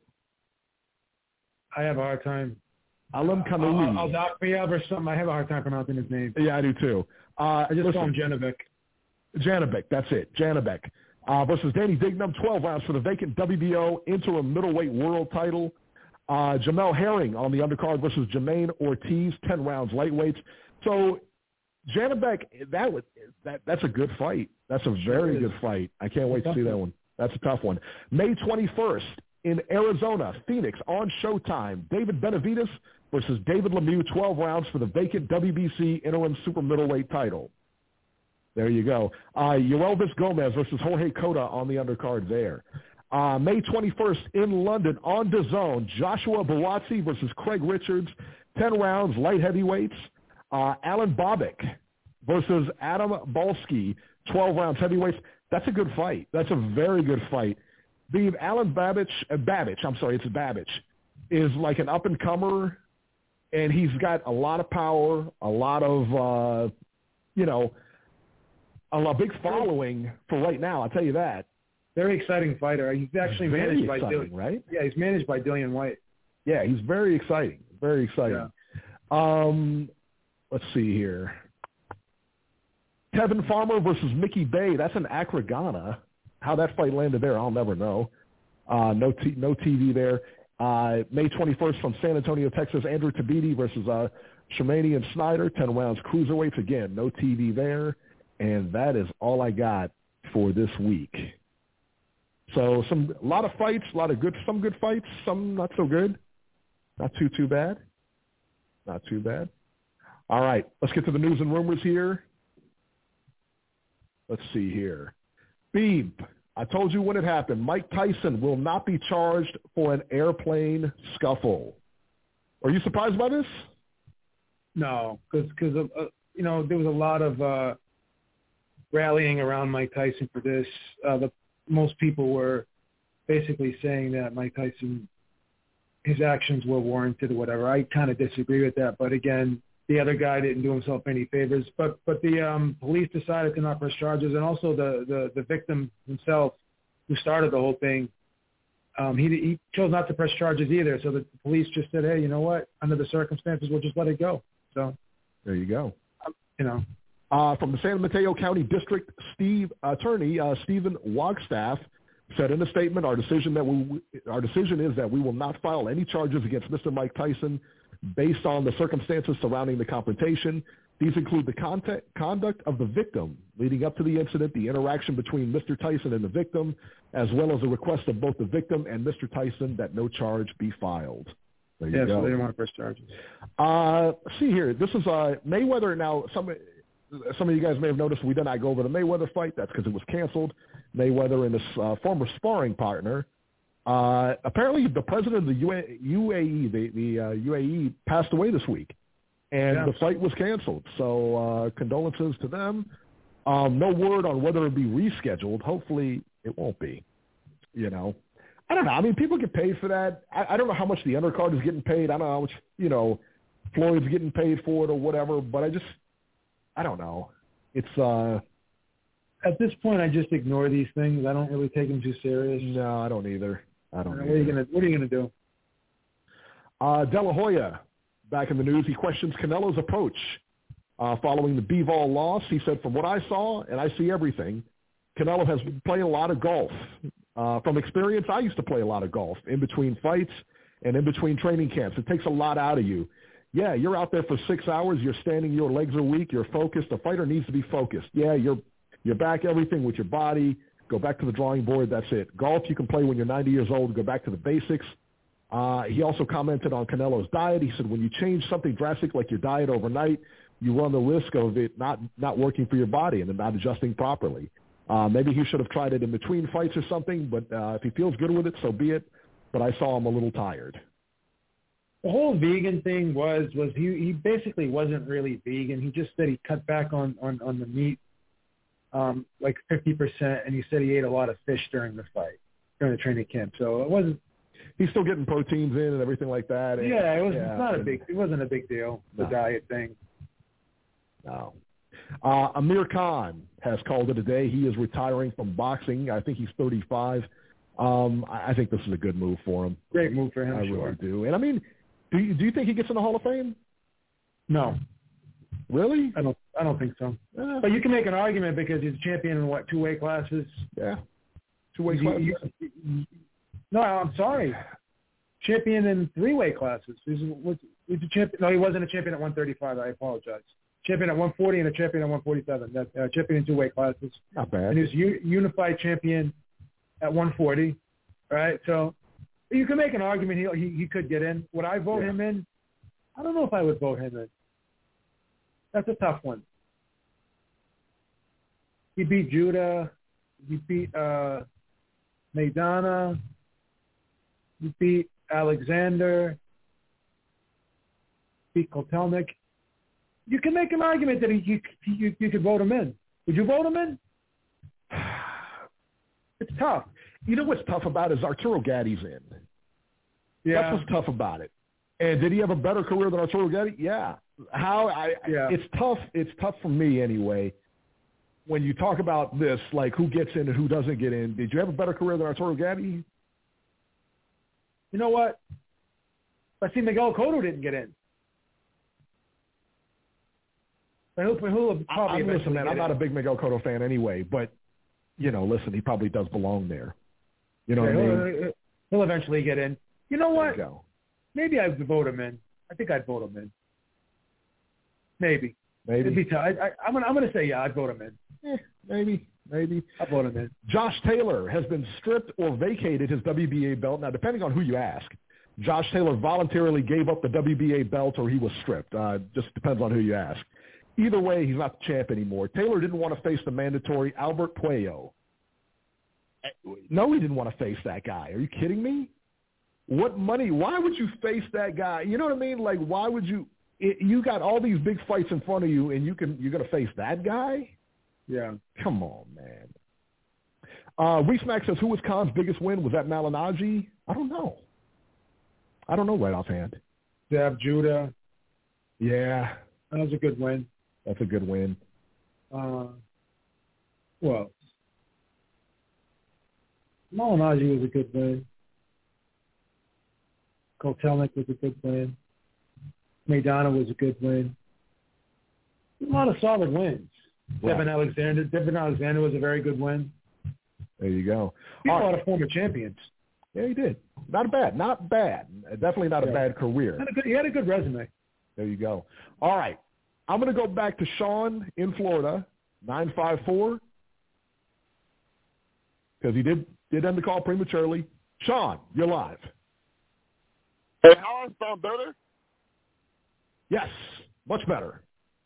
I have a hard time. Alimkhanuly. I'll, I'll dock me up or something. I have a hard time pronouncing his name. Yeah, I do too. Uh, I just listen, call him Janibek. Janibek, that's it. Janibek uh, versus Danny Dignum, twelve rounds for the vacant W B O interim middleweight world title. Uh, Jamel Herring on the undercard versus Jermaine Ortiz, ten rounds lightweights. So Janibek, that was that that's a good fight. That's a very good fight. I can't wait to see that one. That's a tough one. May twenty-first in Arizona, Phoenix on Showtime. David Benavidez versus David Lemieux, twelve rounds for the vacant W B C interim super middleweight title. There you go. Uh, Yoelvis Gomez versus Jorge Cota on the undercard there. Uh, May twenty-first in London on DAZN, Joshua Buatsi versus Craig Richards, ten rounds, light heavyweights. Uh, Alan Bobic versus Adam Balski, twelve rounds heavyweights. That's a good fight. That's a very good fight. The Alan Babich, uh, Babich, I'm sorry, it's Babich, is like an up-and-comer, and he's got a lot of power, a lot of, uh, you know, a, a big following for right now, I'll tell you that. Very exciting fighter. He's actually very managed by exciting, Dillian, right? Yeah, he's managed by Dillian White. Yeah, he's very exciting. Very exciting. Yeah. Um, let's see here. Kevin Farmer versus Mickey Bay. That's an Accra, Ghana. How that fight landed there, I'll never know. Uh, no, t- no T V there. Uh, May twenty-first from San Antonio, Texas. Andrew Tabiti versus uh, Shermanian Snyder. Ten rounds cruiserweights. Again, no T V there. And that is all I got for this week. So some a lot of fights, a lot of good, some good fights, some not so good. Not too, too bad. Not too bad. All right, let's get to the news and rumors here. Let's see here. Beeb, I told you when it happened. Mike Tyson will not be charged for an airplane scuffle. Are you surprised by this? No, because because uh, you know there was a lot of uh, rallying around Mike Tyson for this. Uh, the most people were basically saying that Mike Tyson, his actions were warranted or whatever. I kind of disagree with that, but again, the other guy didn't do himself any favors. But but the um, police decided to not press charges, and also the, the, the victim himself, who started the whole thing, um, he he chose not to press charges either. So the police just said, hey, you know what? Under the circumstances, we'll just let it go. So there you go. Um, you know. Uh, from the San Mateo County District Steve Attorney uh, Stephen Wagstaff said in a statement, our decision that we our decision is that we will not file any charges against Mister Mike Tyson based on the circumstances surrounding the confrontation. These include the contact, conduct of the victim leading up to the incident, the interaction between Mister Tyson and the victim, as well as a request of both the victim and Mister Tyson that no charge be filed. There you yeah, go. So they didn't want to press charges. Uh, see here, this is uh, Mayweather. Now, some some of you guys may have noticed we did not go over the Mayweather fight. That's because it was canceled. Mayweather and his uh, former sparring partner. Uh, apparently, the president of the U A E, the, the uh, U A E, passed away this week. And yeah. the fight was canceled. So uh, condolences to them. Um, no word on whether it'll be rescheduled. Hopefully it won't be. You know, I don't know. I mean, people get paid for that. I, I don't know how much the undercard is getting paid. I don't know how much, you know, Floyd's getting paid for it or whatever. But I just, I don't know. It's uh, at this point, I just ignore these things. I don't really take them too serious. No, I don't either. I don't. What are you gonna What are you gonna do? Uh, De La Hoya. Back in the news, he questions Canelo's approach uh, following the Bivol loss. He said, from what I saw, and I see everything, Canelo has been playing a lot of golf. Uh, from experience, I used to play a lot of golf in between fights and in between training camps. It takes a lot out of you. Yeah, you're out there for six hours. You're standing. Your legs are weak. You're focused. A fighter needs to be focused. Yeah, you're, you're back everything with your body. Go back to the drawing board. That's it. Golf, you can play when you're ninety years old. Go back to the basics. Uh, he also commented on Canelo's diet. He said, when you change something drastic like your diet overnight, you run the risk of it not, not working for your body and not adjusting properly. Uh, maybe he should have tried it in between fights or something, but uh, if he feels good with it, so be it. But I saw him a little tired. The whole vegan thing was, was he, he basically wasn't really vegan. He just said he cut back on, on, on the meat um, like fifty percent, and he said he ate a lot of fish during the fight, during the training camp. So it wasn't, he's still getting proteins in and everything like that. And, yeah, it was yeah, not and, a big. It wasn't a big deal. The no. diet thing. No. Uh, Amir Khan has called it a day. He is retiring from boxing. I think he's thirty-five. Um, I, I think this is a good move for him. Great move for him. I sure. really do. And I mean, do you, do you think he gets in the Hall of Fame? No. Really? I don't. I don't think so. Uh, but you can make an argument because he's a champion in what, two weight classes? Yeah. Two weight classes. You, you, no, I'm sorry. Champion in three weight classes. He's, was, he's a champion. No, he wasn't a champion at one thirty-five. I apologize. Champion at one forty and a champion at one forty-seven. That uh, champion in two weight classes. Not bad. And he was u- unified champion at one forty. All right, so you can make an argument he he, he could get in. Would I vote yeah. him in? I don't know if I would vote him in. That's a tough one. He beat Judah. He beat uh, Maidana. He beat Alexander. Beat Kotelnik. You can make an argument that he, you, you, you could vote him in. Would you vote him in? It's tough. You know what's tough about it is Arturo Gati's in. Yeah. That's what's tough about it. And did he have a better career than Arturo Gatti? Yeah. How I yeah. it's tough. It's tough for me anyway. When you talk about this, like who gets in and who doesn't get in, did you have a better career than Arturo Gatti? You know what? I see Miguel Cotto didn't get in. But he'll, he'll probably I, I, listen, man, I'm in. not a big Miguel Cotto fan anyway, but you know, listen, he probably does belong there. You know yeah, what I mean? He'll, he'll eventually get in. You know what? You go. Maybe I'd vote him in. I think I'd vote him in. Maybe. Maybe. It'd be tough. I, I, I'm gonna, I'm gonna say yeah. I'd vote him in. Eh, maybe. Maybe. I'd vote him in. Josh Taylor has been stripped or vacated his W B A belt. Now, depending on who you ask, Josh Taylor voluntarily gave up the W B A belt or he was stripped. Uh, just depends on who you ask. Either way, he's not the champ anymore. Taylor didn't want to face the mandatory Albert Puello. No, he didn't want to face that guy. Are you kidding me? What money? Why would you face that guy? You know what I mean? Like, why would you? It, you got all these big fights in front of you, and you can you're gonna face that guy? Yeah. Come on, man. Uh, Reese Mack says, who was Khan's biggest win? Was that Malignaggi? I don't know. I don't know right offhand. Zab Judah. Yeah. That was a good win. That's a good win. Uh, well, Malignaggi was a good win. Kotelnik was a good win. Maidana was a good win. A lot of solid wins. Right. Devin Alexander. Devin Alexander was a very good win. There you go. He's a All lot right. of former champions. Yeah, he did. Not bad. Not bad. Definitely not yeah. a bad career. He had a good, he had a good resume. There you go. All right. I'm going to go back to Sean in Florida, nine five four, because he did, did end the call prematurely. Sean, you're live. Hey, how I sound better? Yes, much better.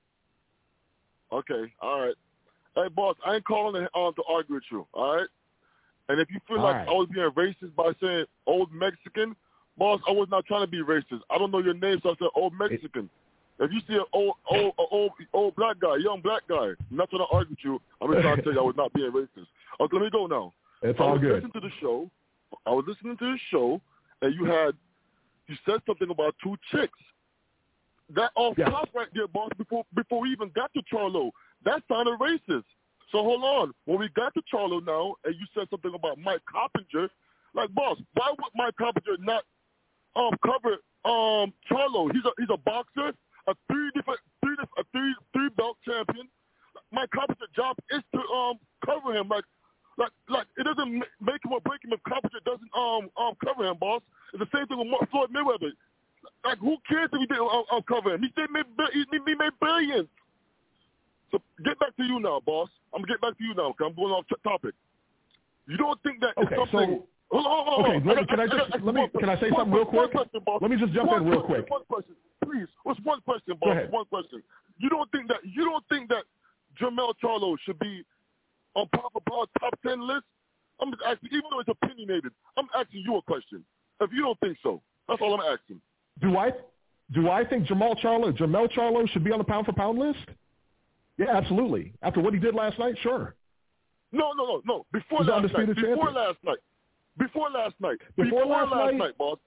Okay, all right. Hey, boss, I ain't calling it on to argue with you, all right? And if you feel all like right. I was being racist by saying old Mexican, boss, I was not trying to be racist. I don't know your name, so I said old Mexican. It, if you see an old, old, old, old black guy, young black guy, I'm not trying to argue with you. I'm just trying to tell you I was not being racist. Okay, let me go now. It's I all was good. listening to the show. I was listening to the show, and you had, you said something about two chicks. That off yes. top right there, boss, before before we even got to Charlo, that sounded racist. So hold on. When we got to Charlo now, and you said something about Mike Coppinger, like, boss, why would Mike Coppinger not um cover um Charlo? He's a he's a boxer, a three different three a three three belt champion. Mike Coppinger's job is to um cover him. Like like like it doesn't make him or break him if Coppinger doesn't um um cover him, boss. It's the same thing with Floyd Mayweather. Like, who cares if he didn't um, cover him? He said made he, he made billions. So get back to you now, boss. I'm gonna get back to you now because I'm going off t- topic. You don't think that okay, it's something? So, hold on, hold on, okay, hold on. let me, I, can I, I just I, I, let me can I say something real quick? Question, let me just jump one in real question, quick. One question, please. What's one question, boss? One question. You don't think that you don't think that Jermell Charlo should be on top of our top ten list? I'm just asking, even though it's opinionated. I'm asking you a question. If you don't think so, that's all I'm asking. Do I? Do I think Jamal Charlo, Jermell Charlo should be on the pound for pound list? Yeah, absolutely. After what he did last night, sure. No, no, no, no. Before He's last night. undisputed Before champion. last night. Before last night. Before, Before last, last night? night, boss.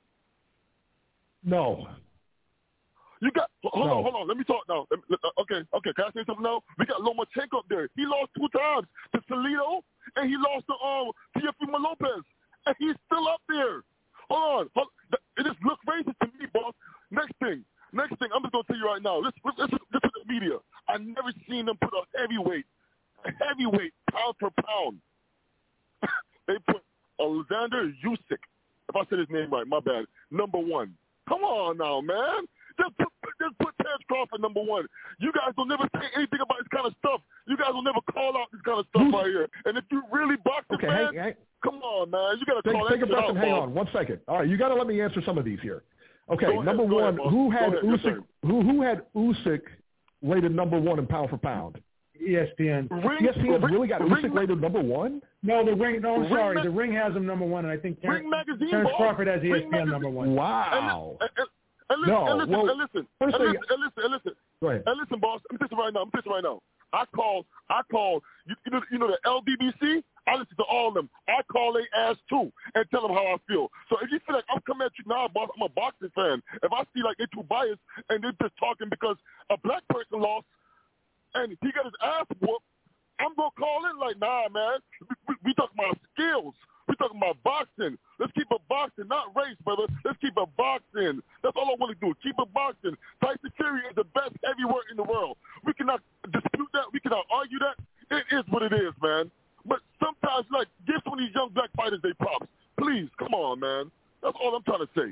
No. You got hold no. on, hold on. Let me talk now. Let me, okay, okay. Can I say something now? We got Lomachenko up there. He lost two times to Salido, and he lost to um Teofimo Lopez, and he's still up there. Hold on, hold, it just looks racist to me, boss. Next thing, next thing. I'm just gonna tell you right now. Let's let's listen to the media. I've never seen them put a heavyweight, a heavyweight pound for pound. They put Alexander Usyk. If I said his name right, my bad. Number one. Come on now, man. Just put, just put Terence Crawford number one. You guys will never say anything about this kind of stuff. You guys will never call out this kind of stuff right here. And if you really boxing okay, fans, hang, hang. come on, man. You got to call take, that take a breath out, and hang Bob. on one second. All right, you got to let me answer some of these here. Okay, go number ahead, one, ahead, who had ahead, Usyk? Who who had Usyk rated number one in pound for pound? E S P N. Ring, E S P N ring, really got ring, Usyk rated number one? No, the ring. No, I'm Ring sorry. ma- the ring has him number one, and I think Terence, Ring magazine, Terence boss. Crawford has E S P N Ring number one. Wow. And, and, and, and listen, no, and listen, well, and listen, first and thing, listen, and listen, and listen. Go ahead. And listen, boss. I'm pissing right now. I'm pissing right now. I call, I call. You, you know, you know the L B B C. I listen to all of them. I call they ass too and tell them how I feel. So if you feel like I'm coming at you now, boss, I'm a boxing fan. If I see like they're too biased and they're just talking because a black person lost and he got his ass whooped, I'm gonna call in like, nah, man. We, we, we talking about skills. We talking about boxing. Let's keep it boxing, not race, brother. Let's keep it boxing. That's all I want to do. Keep it boxing. Tyson Fury is the best heavyweight in the world. We cannot dispute that. We cannot argue that. It is what it is, man. But sometimes, like, give some of these young black fighters their props. Please, come on, man. That's all I'm trying to say.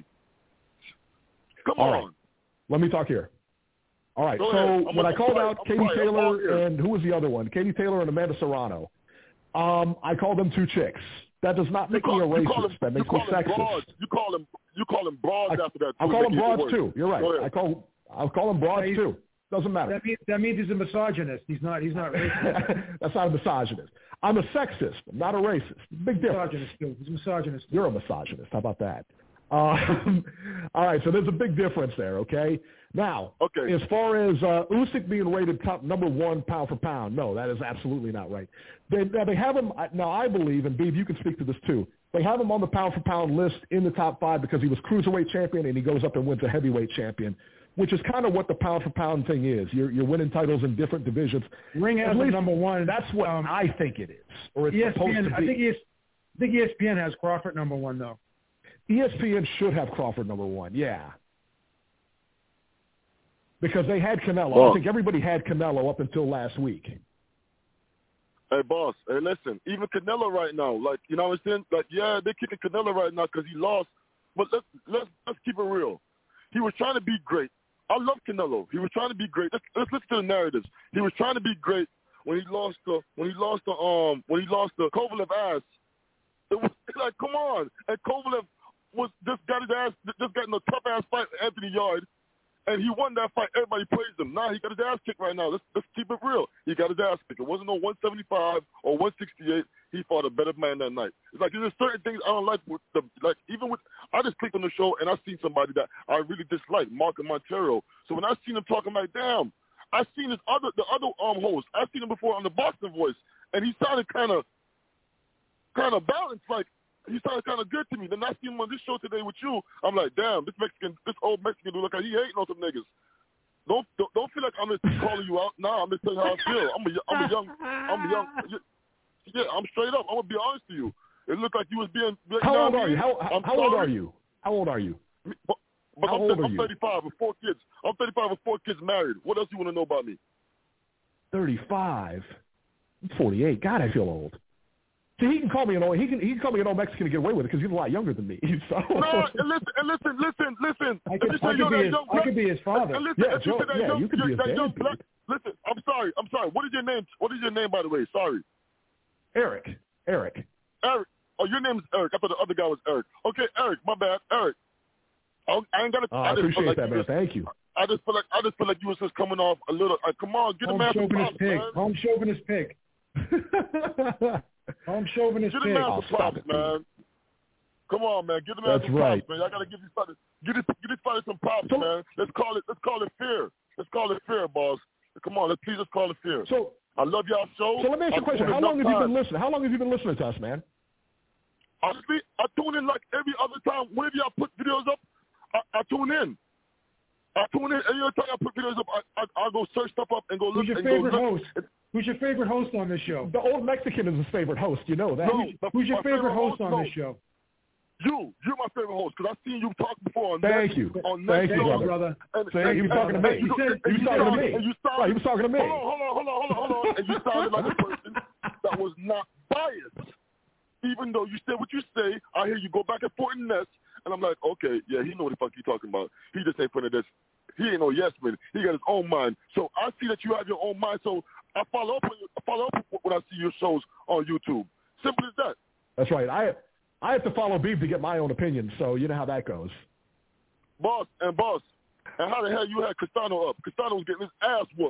Come all on. Right. Let me talk here. All right, Go so when I called sorry. out I'm Katie sorry. Taylor and who was the other one? Katie Taylor and Amanda Serrano. Um, I called them two chicks. That does not make call, me a racist. Them, that makes me sexist. Broads. You call them. You call them broads I, after that. Too, I'll call them broads too. You're right. I call. I'll call them broads too. Doesn't matter. That means, that means he's a misogynist. He's not. He's not racist. That's not a misogynist. I'm a sexist. I'm not a racist. Big difference. Misogynist too. He's a misogynist too. You're a misogynist. How about that? Um, all right. So there's a big difference there. Okay. Now, okay. as far as uh, Usyk being rated top number one pound for pound, no, that is absolutely not right. They, now they have him. Now I believe, and Beeb, you can speak to this too. They have him on the pound for pound list in the top five because he was cruiserweight champion and he goes up and wins a heavyweight champion, which is kind of what the pound for pound thing is. You're, you're winning titles in different divisions. Ring has least, number one. That's what um, I think it is, or it's E S P N, supposed to be. I think, E S, I think E S P N has Crawford number one though. E S P N should have Crawford number one. Yeah. Because they had Canelo. Well, I think everybody had Canelo up until last week. Hey, boss. Hey, listen. Even Canelo right now, like, you know what I'm saying? Like, yeah, they're kicking Canelo right now because he lost. But let's let's let's keep it real. He was trying to be great. I love Canelo. He was trying to be great. Let's, let's listen to the narratives. He was trying to be great when he lost the when he lost the um when he lost the Kovalev ass. It was like, come on. And Kovalev was just got his ass just got in a tough ass fight with Anthony Yard. And he won that fight. Everybody praised him. Now he got his ass kicked right now. Let's, let's keep it real. He got his ass kicked. It wasn't no one seventy-five or one sixty-eight. He fought a better man that night. It's like there's certain things I don't like with the like even with I just clicked on the show and I seen somebody that I really dislike, Marco Montero. So when I seen him talking, I'm like, damn, I seen this other the other um host. I seen him before on the Boxing Voice, and he sounded kind of kind of balanced, like. He sounded kind of good to me. Then I see him on this show today with you. I'm like, damn, this Mexican, this old Mexican dude, look like he hating on some niggas. Don't don't, don't feel like I'm just calling you out. Nah, I'm just telling you how I feel. I'm a, I'm a young, I'm a young. Yeah, I'm straight up. I'm gonna be honest to you. It looked like you was being. You how know old what are you? How, how, how old are you? How old are you? But, but how I'm, old I'm are you? thirty-five with four kids. I'm thirty-five with four kids married. What else you want to know about me? thirty-five. I'm forty-eight. God, I feel old. See, he can call me an old. He can he can call me an old Mexican to get away with it because he's a lot younger than me. So. No, and listen, and listen, listen, listen. I could, you I say could, you're be, that his, young I could be his father. And listen, Yeah, and you Joe, say that yeah, young, you could be his that young dad. black. Listen, I'm sorry, I'm sorry. What is your name? What is your name, by the way? Sorry. Eric. Eric. Eric. Oh, your name is Eric. I thought the other guy was Eric. Okay, Eric. My bad, Eric. I, I ain't gonna. Oh, I, I just appreciate feel like that, you man. just, Thank you. I just feel like I just feel like you was just coming off a little. Like, come on, get a Home man some chauvinist props, pig. man. Home chauvinist pig. Home chauvinist Get a pig. man Oh, some stop props, it, man. Come on, man. Get a man That's some right. props, man. Y'all gotta give these fighters, get this, get these fighters some props, So- man. Let's call it, let's call it fear. Let's call it fear, boss. Come on, let's please just call it fear. So, I love y'all show. so let me ask you a I'm question. tuning How in long have you enough been time. listening? How long have you been listening to us, man? Honestly, I tune in like every other time. Whenever y'all put videos up, I, I tune in. I tune in. Every other time I put videos up, I, I, I'll go search stuff up and go look. Who's your and favorite go look. host? Who's your favorite host on this show? The old Mexican is his favorite host. You know that. No, the, Who's your my favorite host on no. this show? You, you're my favorite host because I've seen you talk before on Thank Netflix, you. on Thank Netflix, you, Thank you, brother. brother. And, See, and, he was and, talking to and me. You, and, He was you talking to sounded, me. And you sounded, Right, he was talking to me. Hold on, hold on, hold on, hold on, hold on. And you sounded like a person that was not biased. Even though you said what you say, I hear you go back and forth in this, and I'm like, okay, yeah, he know what the fuck he talking about. He just ain't putting this. He ain't no yes man. He got his own mind. So I see that you have your own mind. So I follow up. When, I follow up when I see your shows on YouTube. Simple as that. That's right. I I have to follow Beeb to get my own opinion, so you know how that goes. Boss and boss. And how the hell you had Castano up? Castano was getting his ass whooped.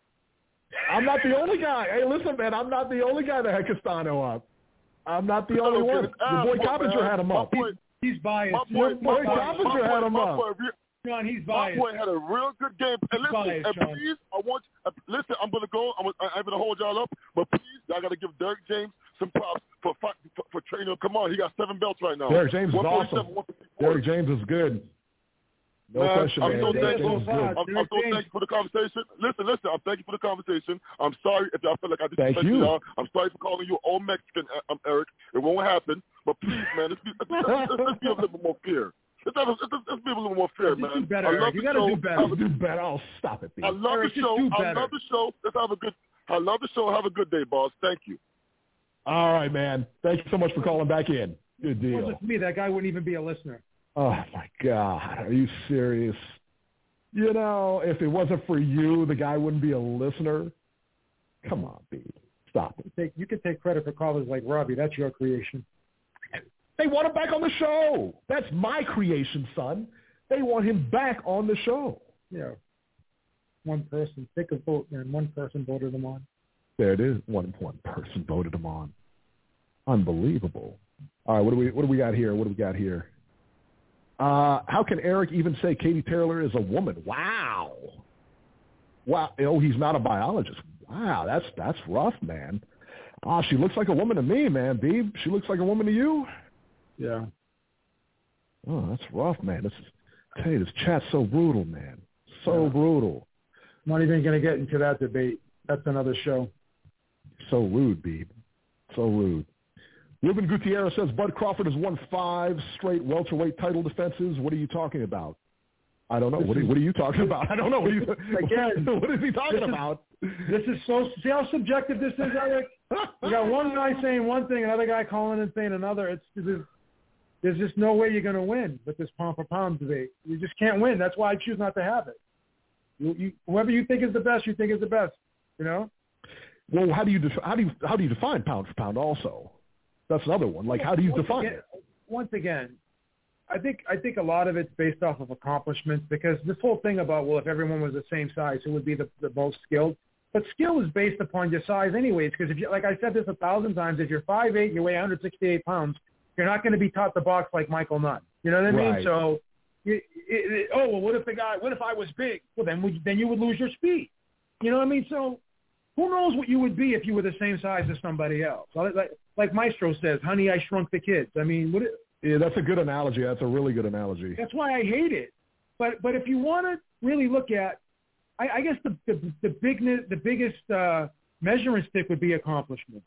I'm not the only guy. Hey, listen, man, I'm not the only guy that had Castano up. I'm not the only one. Your boy Coppinger had him up. Boy, He's biased. my boy, Your boy my Coppinger had him my up. boy, John, he's My biased. boy had a real good game. And listen, biased, and John. please, I want uh, listen. I'm gonna go. I'm, I'm gonna hold y'all up, but please, y'all gotta give Derek James some props for for, for training. Come on, he got seven belts right now. Derek James is awesome. Derek James is good. No man, question, I'm man. so Derek thankful. James is good. I'm, I'm so thankful for the conversation. Listen, listen. I'm thank you for the conversation. I'm sorry if y'all feel like I Thank disrespected you. y'all. I'm sorry for calling you old Mexican, uh, um, Eric. It won't happen. But please, man, let's be, let's, let's, let's be a little bit more fair. Let's, have a, let's, let's be a little more fair, Just man. do better, I love Eric. You the gotta show. do better. Have a- Do better. Oh, stop it, Beeb. I love Eric, the just show. do I better. love the show. Let's have a good. I love the show. Have a good day, boss. Thank you. All right, man. Thank you so much for calling back in. Good It deal. wasn't for me. That guy wouldn't even be a listener. Oh, my God. Are you serious? You know, if it wasn't for you, the guy wouldn't be a listener. Come on, Beeb. Stop it. Take, you can take credit for callers like Robbie. That's your creation. They want him back on the show. That's my creation, son. They want him back on the show. Yeah. One person, take a vote, and one person voted him on. There it is. One one person voted him on. Unbelievable. All right, what do we what do we got here? What do we got here? Uh, how can Eric even say Katie Taylor is a woman? Wow. Wow. Oh, he's not a biologist. Wow, that's that's rough, man. Oh, she looks like a woman to me, man. Beeb, she looks like a woman to you? Yeah. Oh, that's rough, man. This is, I tell you, this chat's so brutal, man. So Yeah. brutal. I'm not even going to get into that debate. That's another show. So rude, Beeb. So rude. Ruben Gutierrez says Bud Crawford has won five straight welterweight title defenses. What are you talking about? I don't know. What are, what are you talking about? I don't know. What, are you, Again, what is he talking this is- about? This is so, see how subjective this is, Eric? You got one guy saying one thing, another guy calling and saying another. It's there's, there's just no way you're going to win with this pound for pound debate. You just can't win. That's why I choose not to have it. You, you, whoever you think is the best, you think is the best. You know. Well, how do you def- how do you how do you define pound for pound? Also, that's another one. Like, how do you once define again, it? Once again, I think I think a lot of it's based off of accomplishments, because this whole thing about, well, if everyone was the same size, who would be the, the most skilled? But skill is based upon your size anyways, because if you, like I said this a thousand times, if you're five eight, you weigh one hundred sixty-eight pounds, you're not going to be taught the box like Michael Nunn. You know what I mean? Right. So, it, it, it, oh, well, what if the guy, what if I was big? Well, then, would, then you would lose your speed. You know what I mean? So who knows what you would be if you were the same size as somebody else? Like, like Maestro says, honey, I shrunk the kids. I mean, what it, Yeah, that's a good analogy. That's a really good analogy. That's why I hate it. But but if you want to really look at, I, I guess the the the, big, the biggest uh, measuring stick would be accomplishments.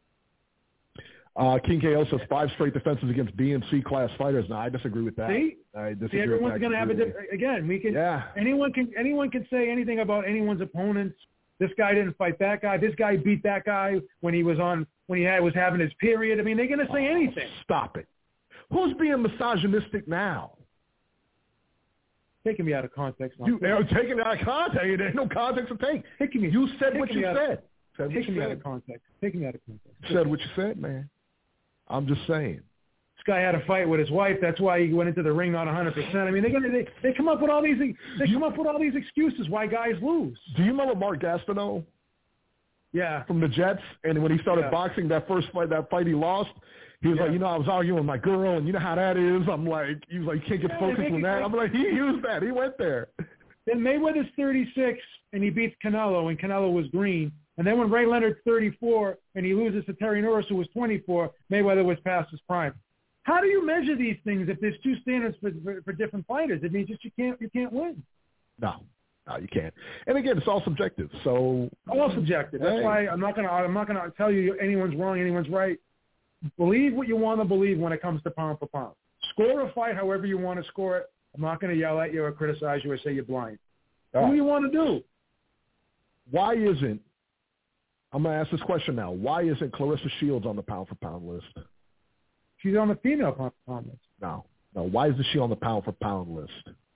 Uh, King K O says five straight defenses against B and C class fighters. No, I disagree with that. See, I disagree See everyone's with that going to have a completely. different. Again, we can. Yeah. Anyone can anyone can say anything about anyone's opponents. This guy didn't fight that guy. This guy beat that guy when he was on when he had, was having his period. I mean, they're going to say Oh, anything. Stop it. Who's being misogynistic now? Taking me out of context. You are taking it out of context. There's no context to take. Taking me, you said taking what you me out said. Of, said what taking you me said. out of context. Taking me out of context. Said what you said, man. I'm just saying. This guy had a fight with his wife. That's why he went into the ring not one hundred percent. I mean, they're gonna they, they come up with all these they come up with all these excuses why guys lose. Do you remember Mark Gastineau? Yeah. From the Jets, and when he started Yeah. boxing, that first fight, that fight he lost, he was Yeah. like, you know, I was arguing with my girl, and you know how that is. I'm like, he was like, you can't get Yeah, focused they make on it that. like- I'm like, he used that. He went there. Then Mayweather's thirty-six and he beats Canelo, and Canelo was green. And then when Ray Leonard's thirty-four and he loses to Terry Norris, who was twenty-four, Mayweather was past his prime. How do you measure these things if there's two standards for, for, for different fighters? It means just you can't you can't win. No, no, you can't. And again, it's all subjective. So All subjective. That's Hey. why I'm not gonna I'm not gonna tell you anyone's wrong, anyone's right. Believe what you want to believe when it comes to pound for pound. Score a fight however you want to score it. I'm not going to yell at you or criticize you or say you're blind. All What right. do you want to do? Why isn't, I'm going to ask this question now, why isn't Clarissa Shields on the pound for pound list? She's on the female pound for pound list. No, no. Why isn't she on the pound for pound list?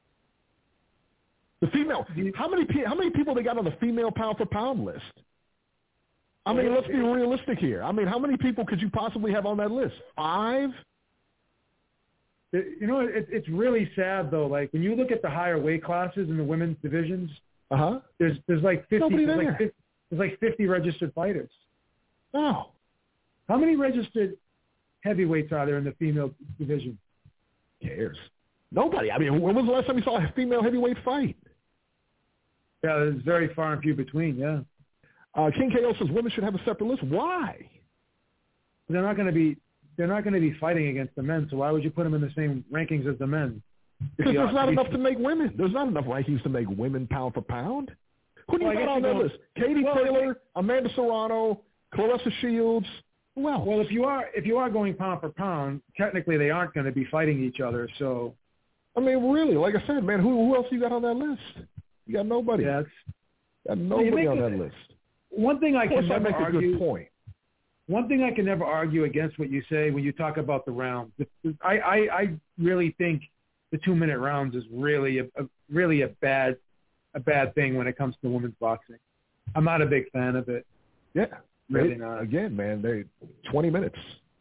The female, how many pe- how many people they got on the female pound for pound list? I mean, let's be realistic here. I mean, how many people could you possibly have on that list? Five? It- you know, it, it's really sad though. Like when you look at the higher weight classes in the women's divisions, Uh huh. there's there's like fifty Nobody there's there. like fifty, there's like fifty registered fighters. No. How many registered heavyweights are there in the female division? Who cares? Nobody. I mean, when was the last time you saw a female heavyweight fight? Yeah, there's very far and few between. Yeah, Uh, King K O says women should have a separate list. Why? they're not going to be they're not going to be fighting against the men. So why would you put them in the same rankings as the men? Because Yeah, there's not I mean- enough to make women. There's not enough rankings to make women pound for pound. Who do you Well, I got guess on you that go- list? Katie well, Taylor, Amanda Serrano, Clarissa Shields. Who else? Well, if you are if you are going pound for pound, technically they aren't going to be fighting each other. So I mean, really, like I said, man, who, who else you got on that list? You got nobody. yeah, it's, got nobody make on a- that list. one thing I Of course, can I never make a argue. good point. One thing I can never argue against what you say when you talk about the rounds. I, I, I really think the two minute rounds is really a, a really a bad a bad thing when it comes to women's boxing. I'm not a big fan of it. Yeah, Really They- not. Again, man, they twenty minutes.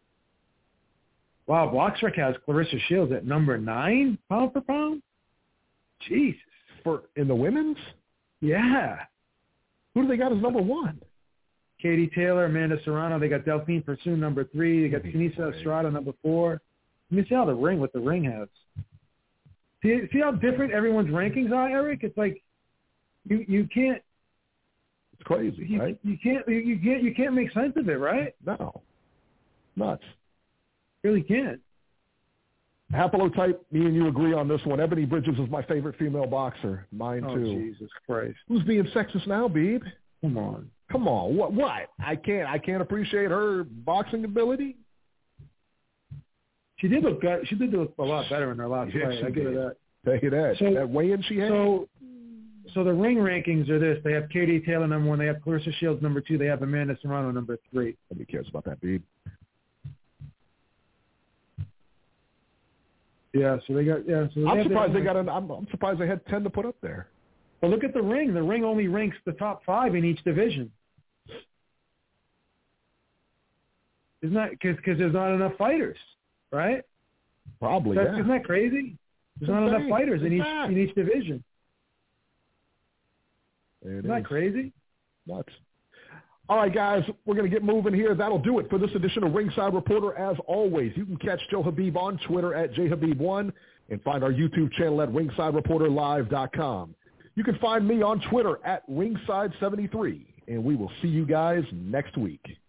Wow, Boxrec has Clarissa Shields at number nine pound for pound. Jesus. For in the women's, Yeah. who do they got as number one? Katie Taylor, Amanda Serrano. They got Delphine Pursoon number three. They got Sinisa Estrada number four. Let me see how the ring what the ring has. See, see how different everyone's rankings are, Eric? It's like you you can't It's crazy, you, right? you can't you, you can't you can't make sense of it, right? No, nuts. Really can't. Haplotype, me and you agree on this one. Ebony Bridges is my favorite female boxer. Mine Oh, too. Jesus Christ! Who's being sexist now, Beeb? Come on. Come on, what? What? I can't. I can't appreciate her boxing ability. She did look good. She did look a lot better in her last Yeah, fight. she I give her did. that. Tell you that. So- that weigh-in she had. So, so the ring rankings are this. They have Katie Taylor number one. They have Clarissa Shields number two. They have Amanda Serrano number three. Nobody cares about that, Beeb. Yeah, so they got yeah. So they I'm have surprised their, they got an. I'm, I'm surprised they had ten to put up there. But look at the ring. The ring only ranks the top five in each division. Isn't that because because there's not enough fighters, right? Probably. That's, yeah. Isn't that crazy? There's not Insane. enough fighters in each Insane. in each division. It Isn't is. that crazy? Nuts. All right, guys, we're going to get moving here. That'll do it for this edition of Ringside Reporter. As always, you can catch Joe Habib on Twitter at J Habib one and find our YouTube channel at ringside reporter live dot com. You can find me on Twitter at ringside seventy-three, and we will see you guys next week.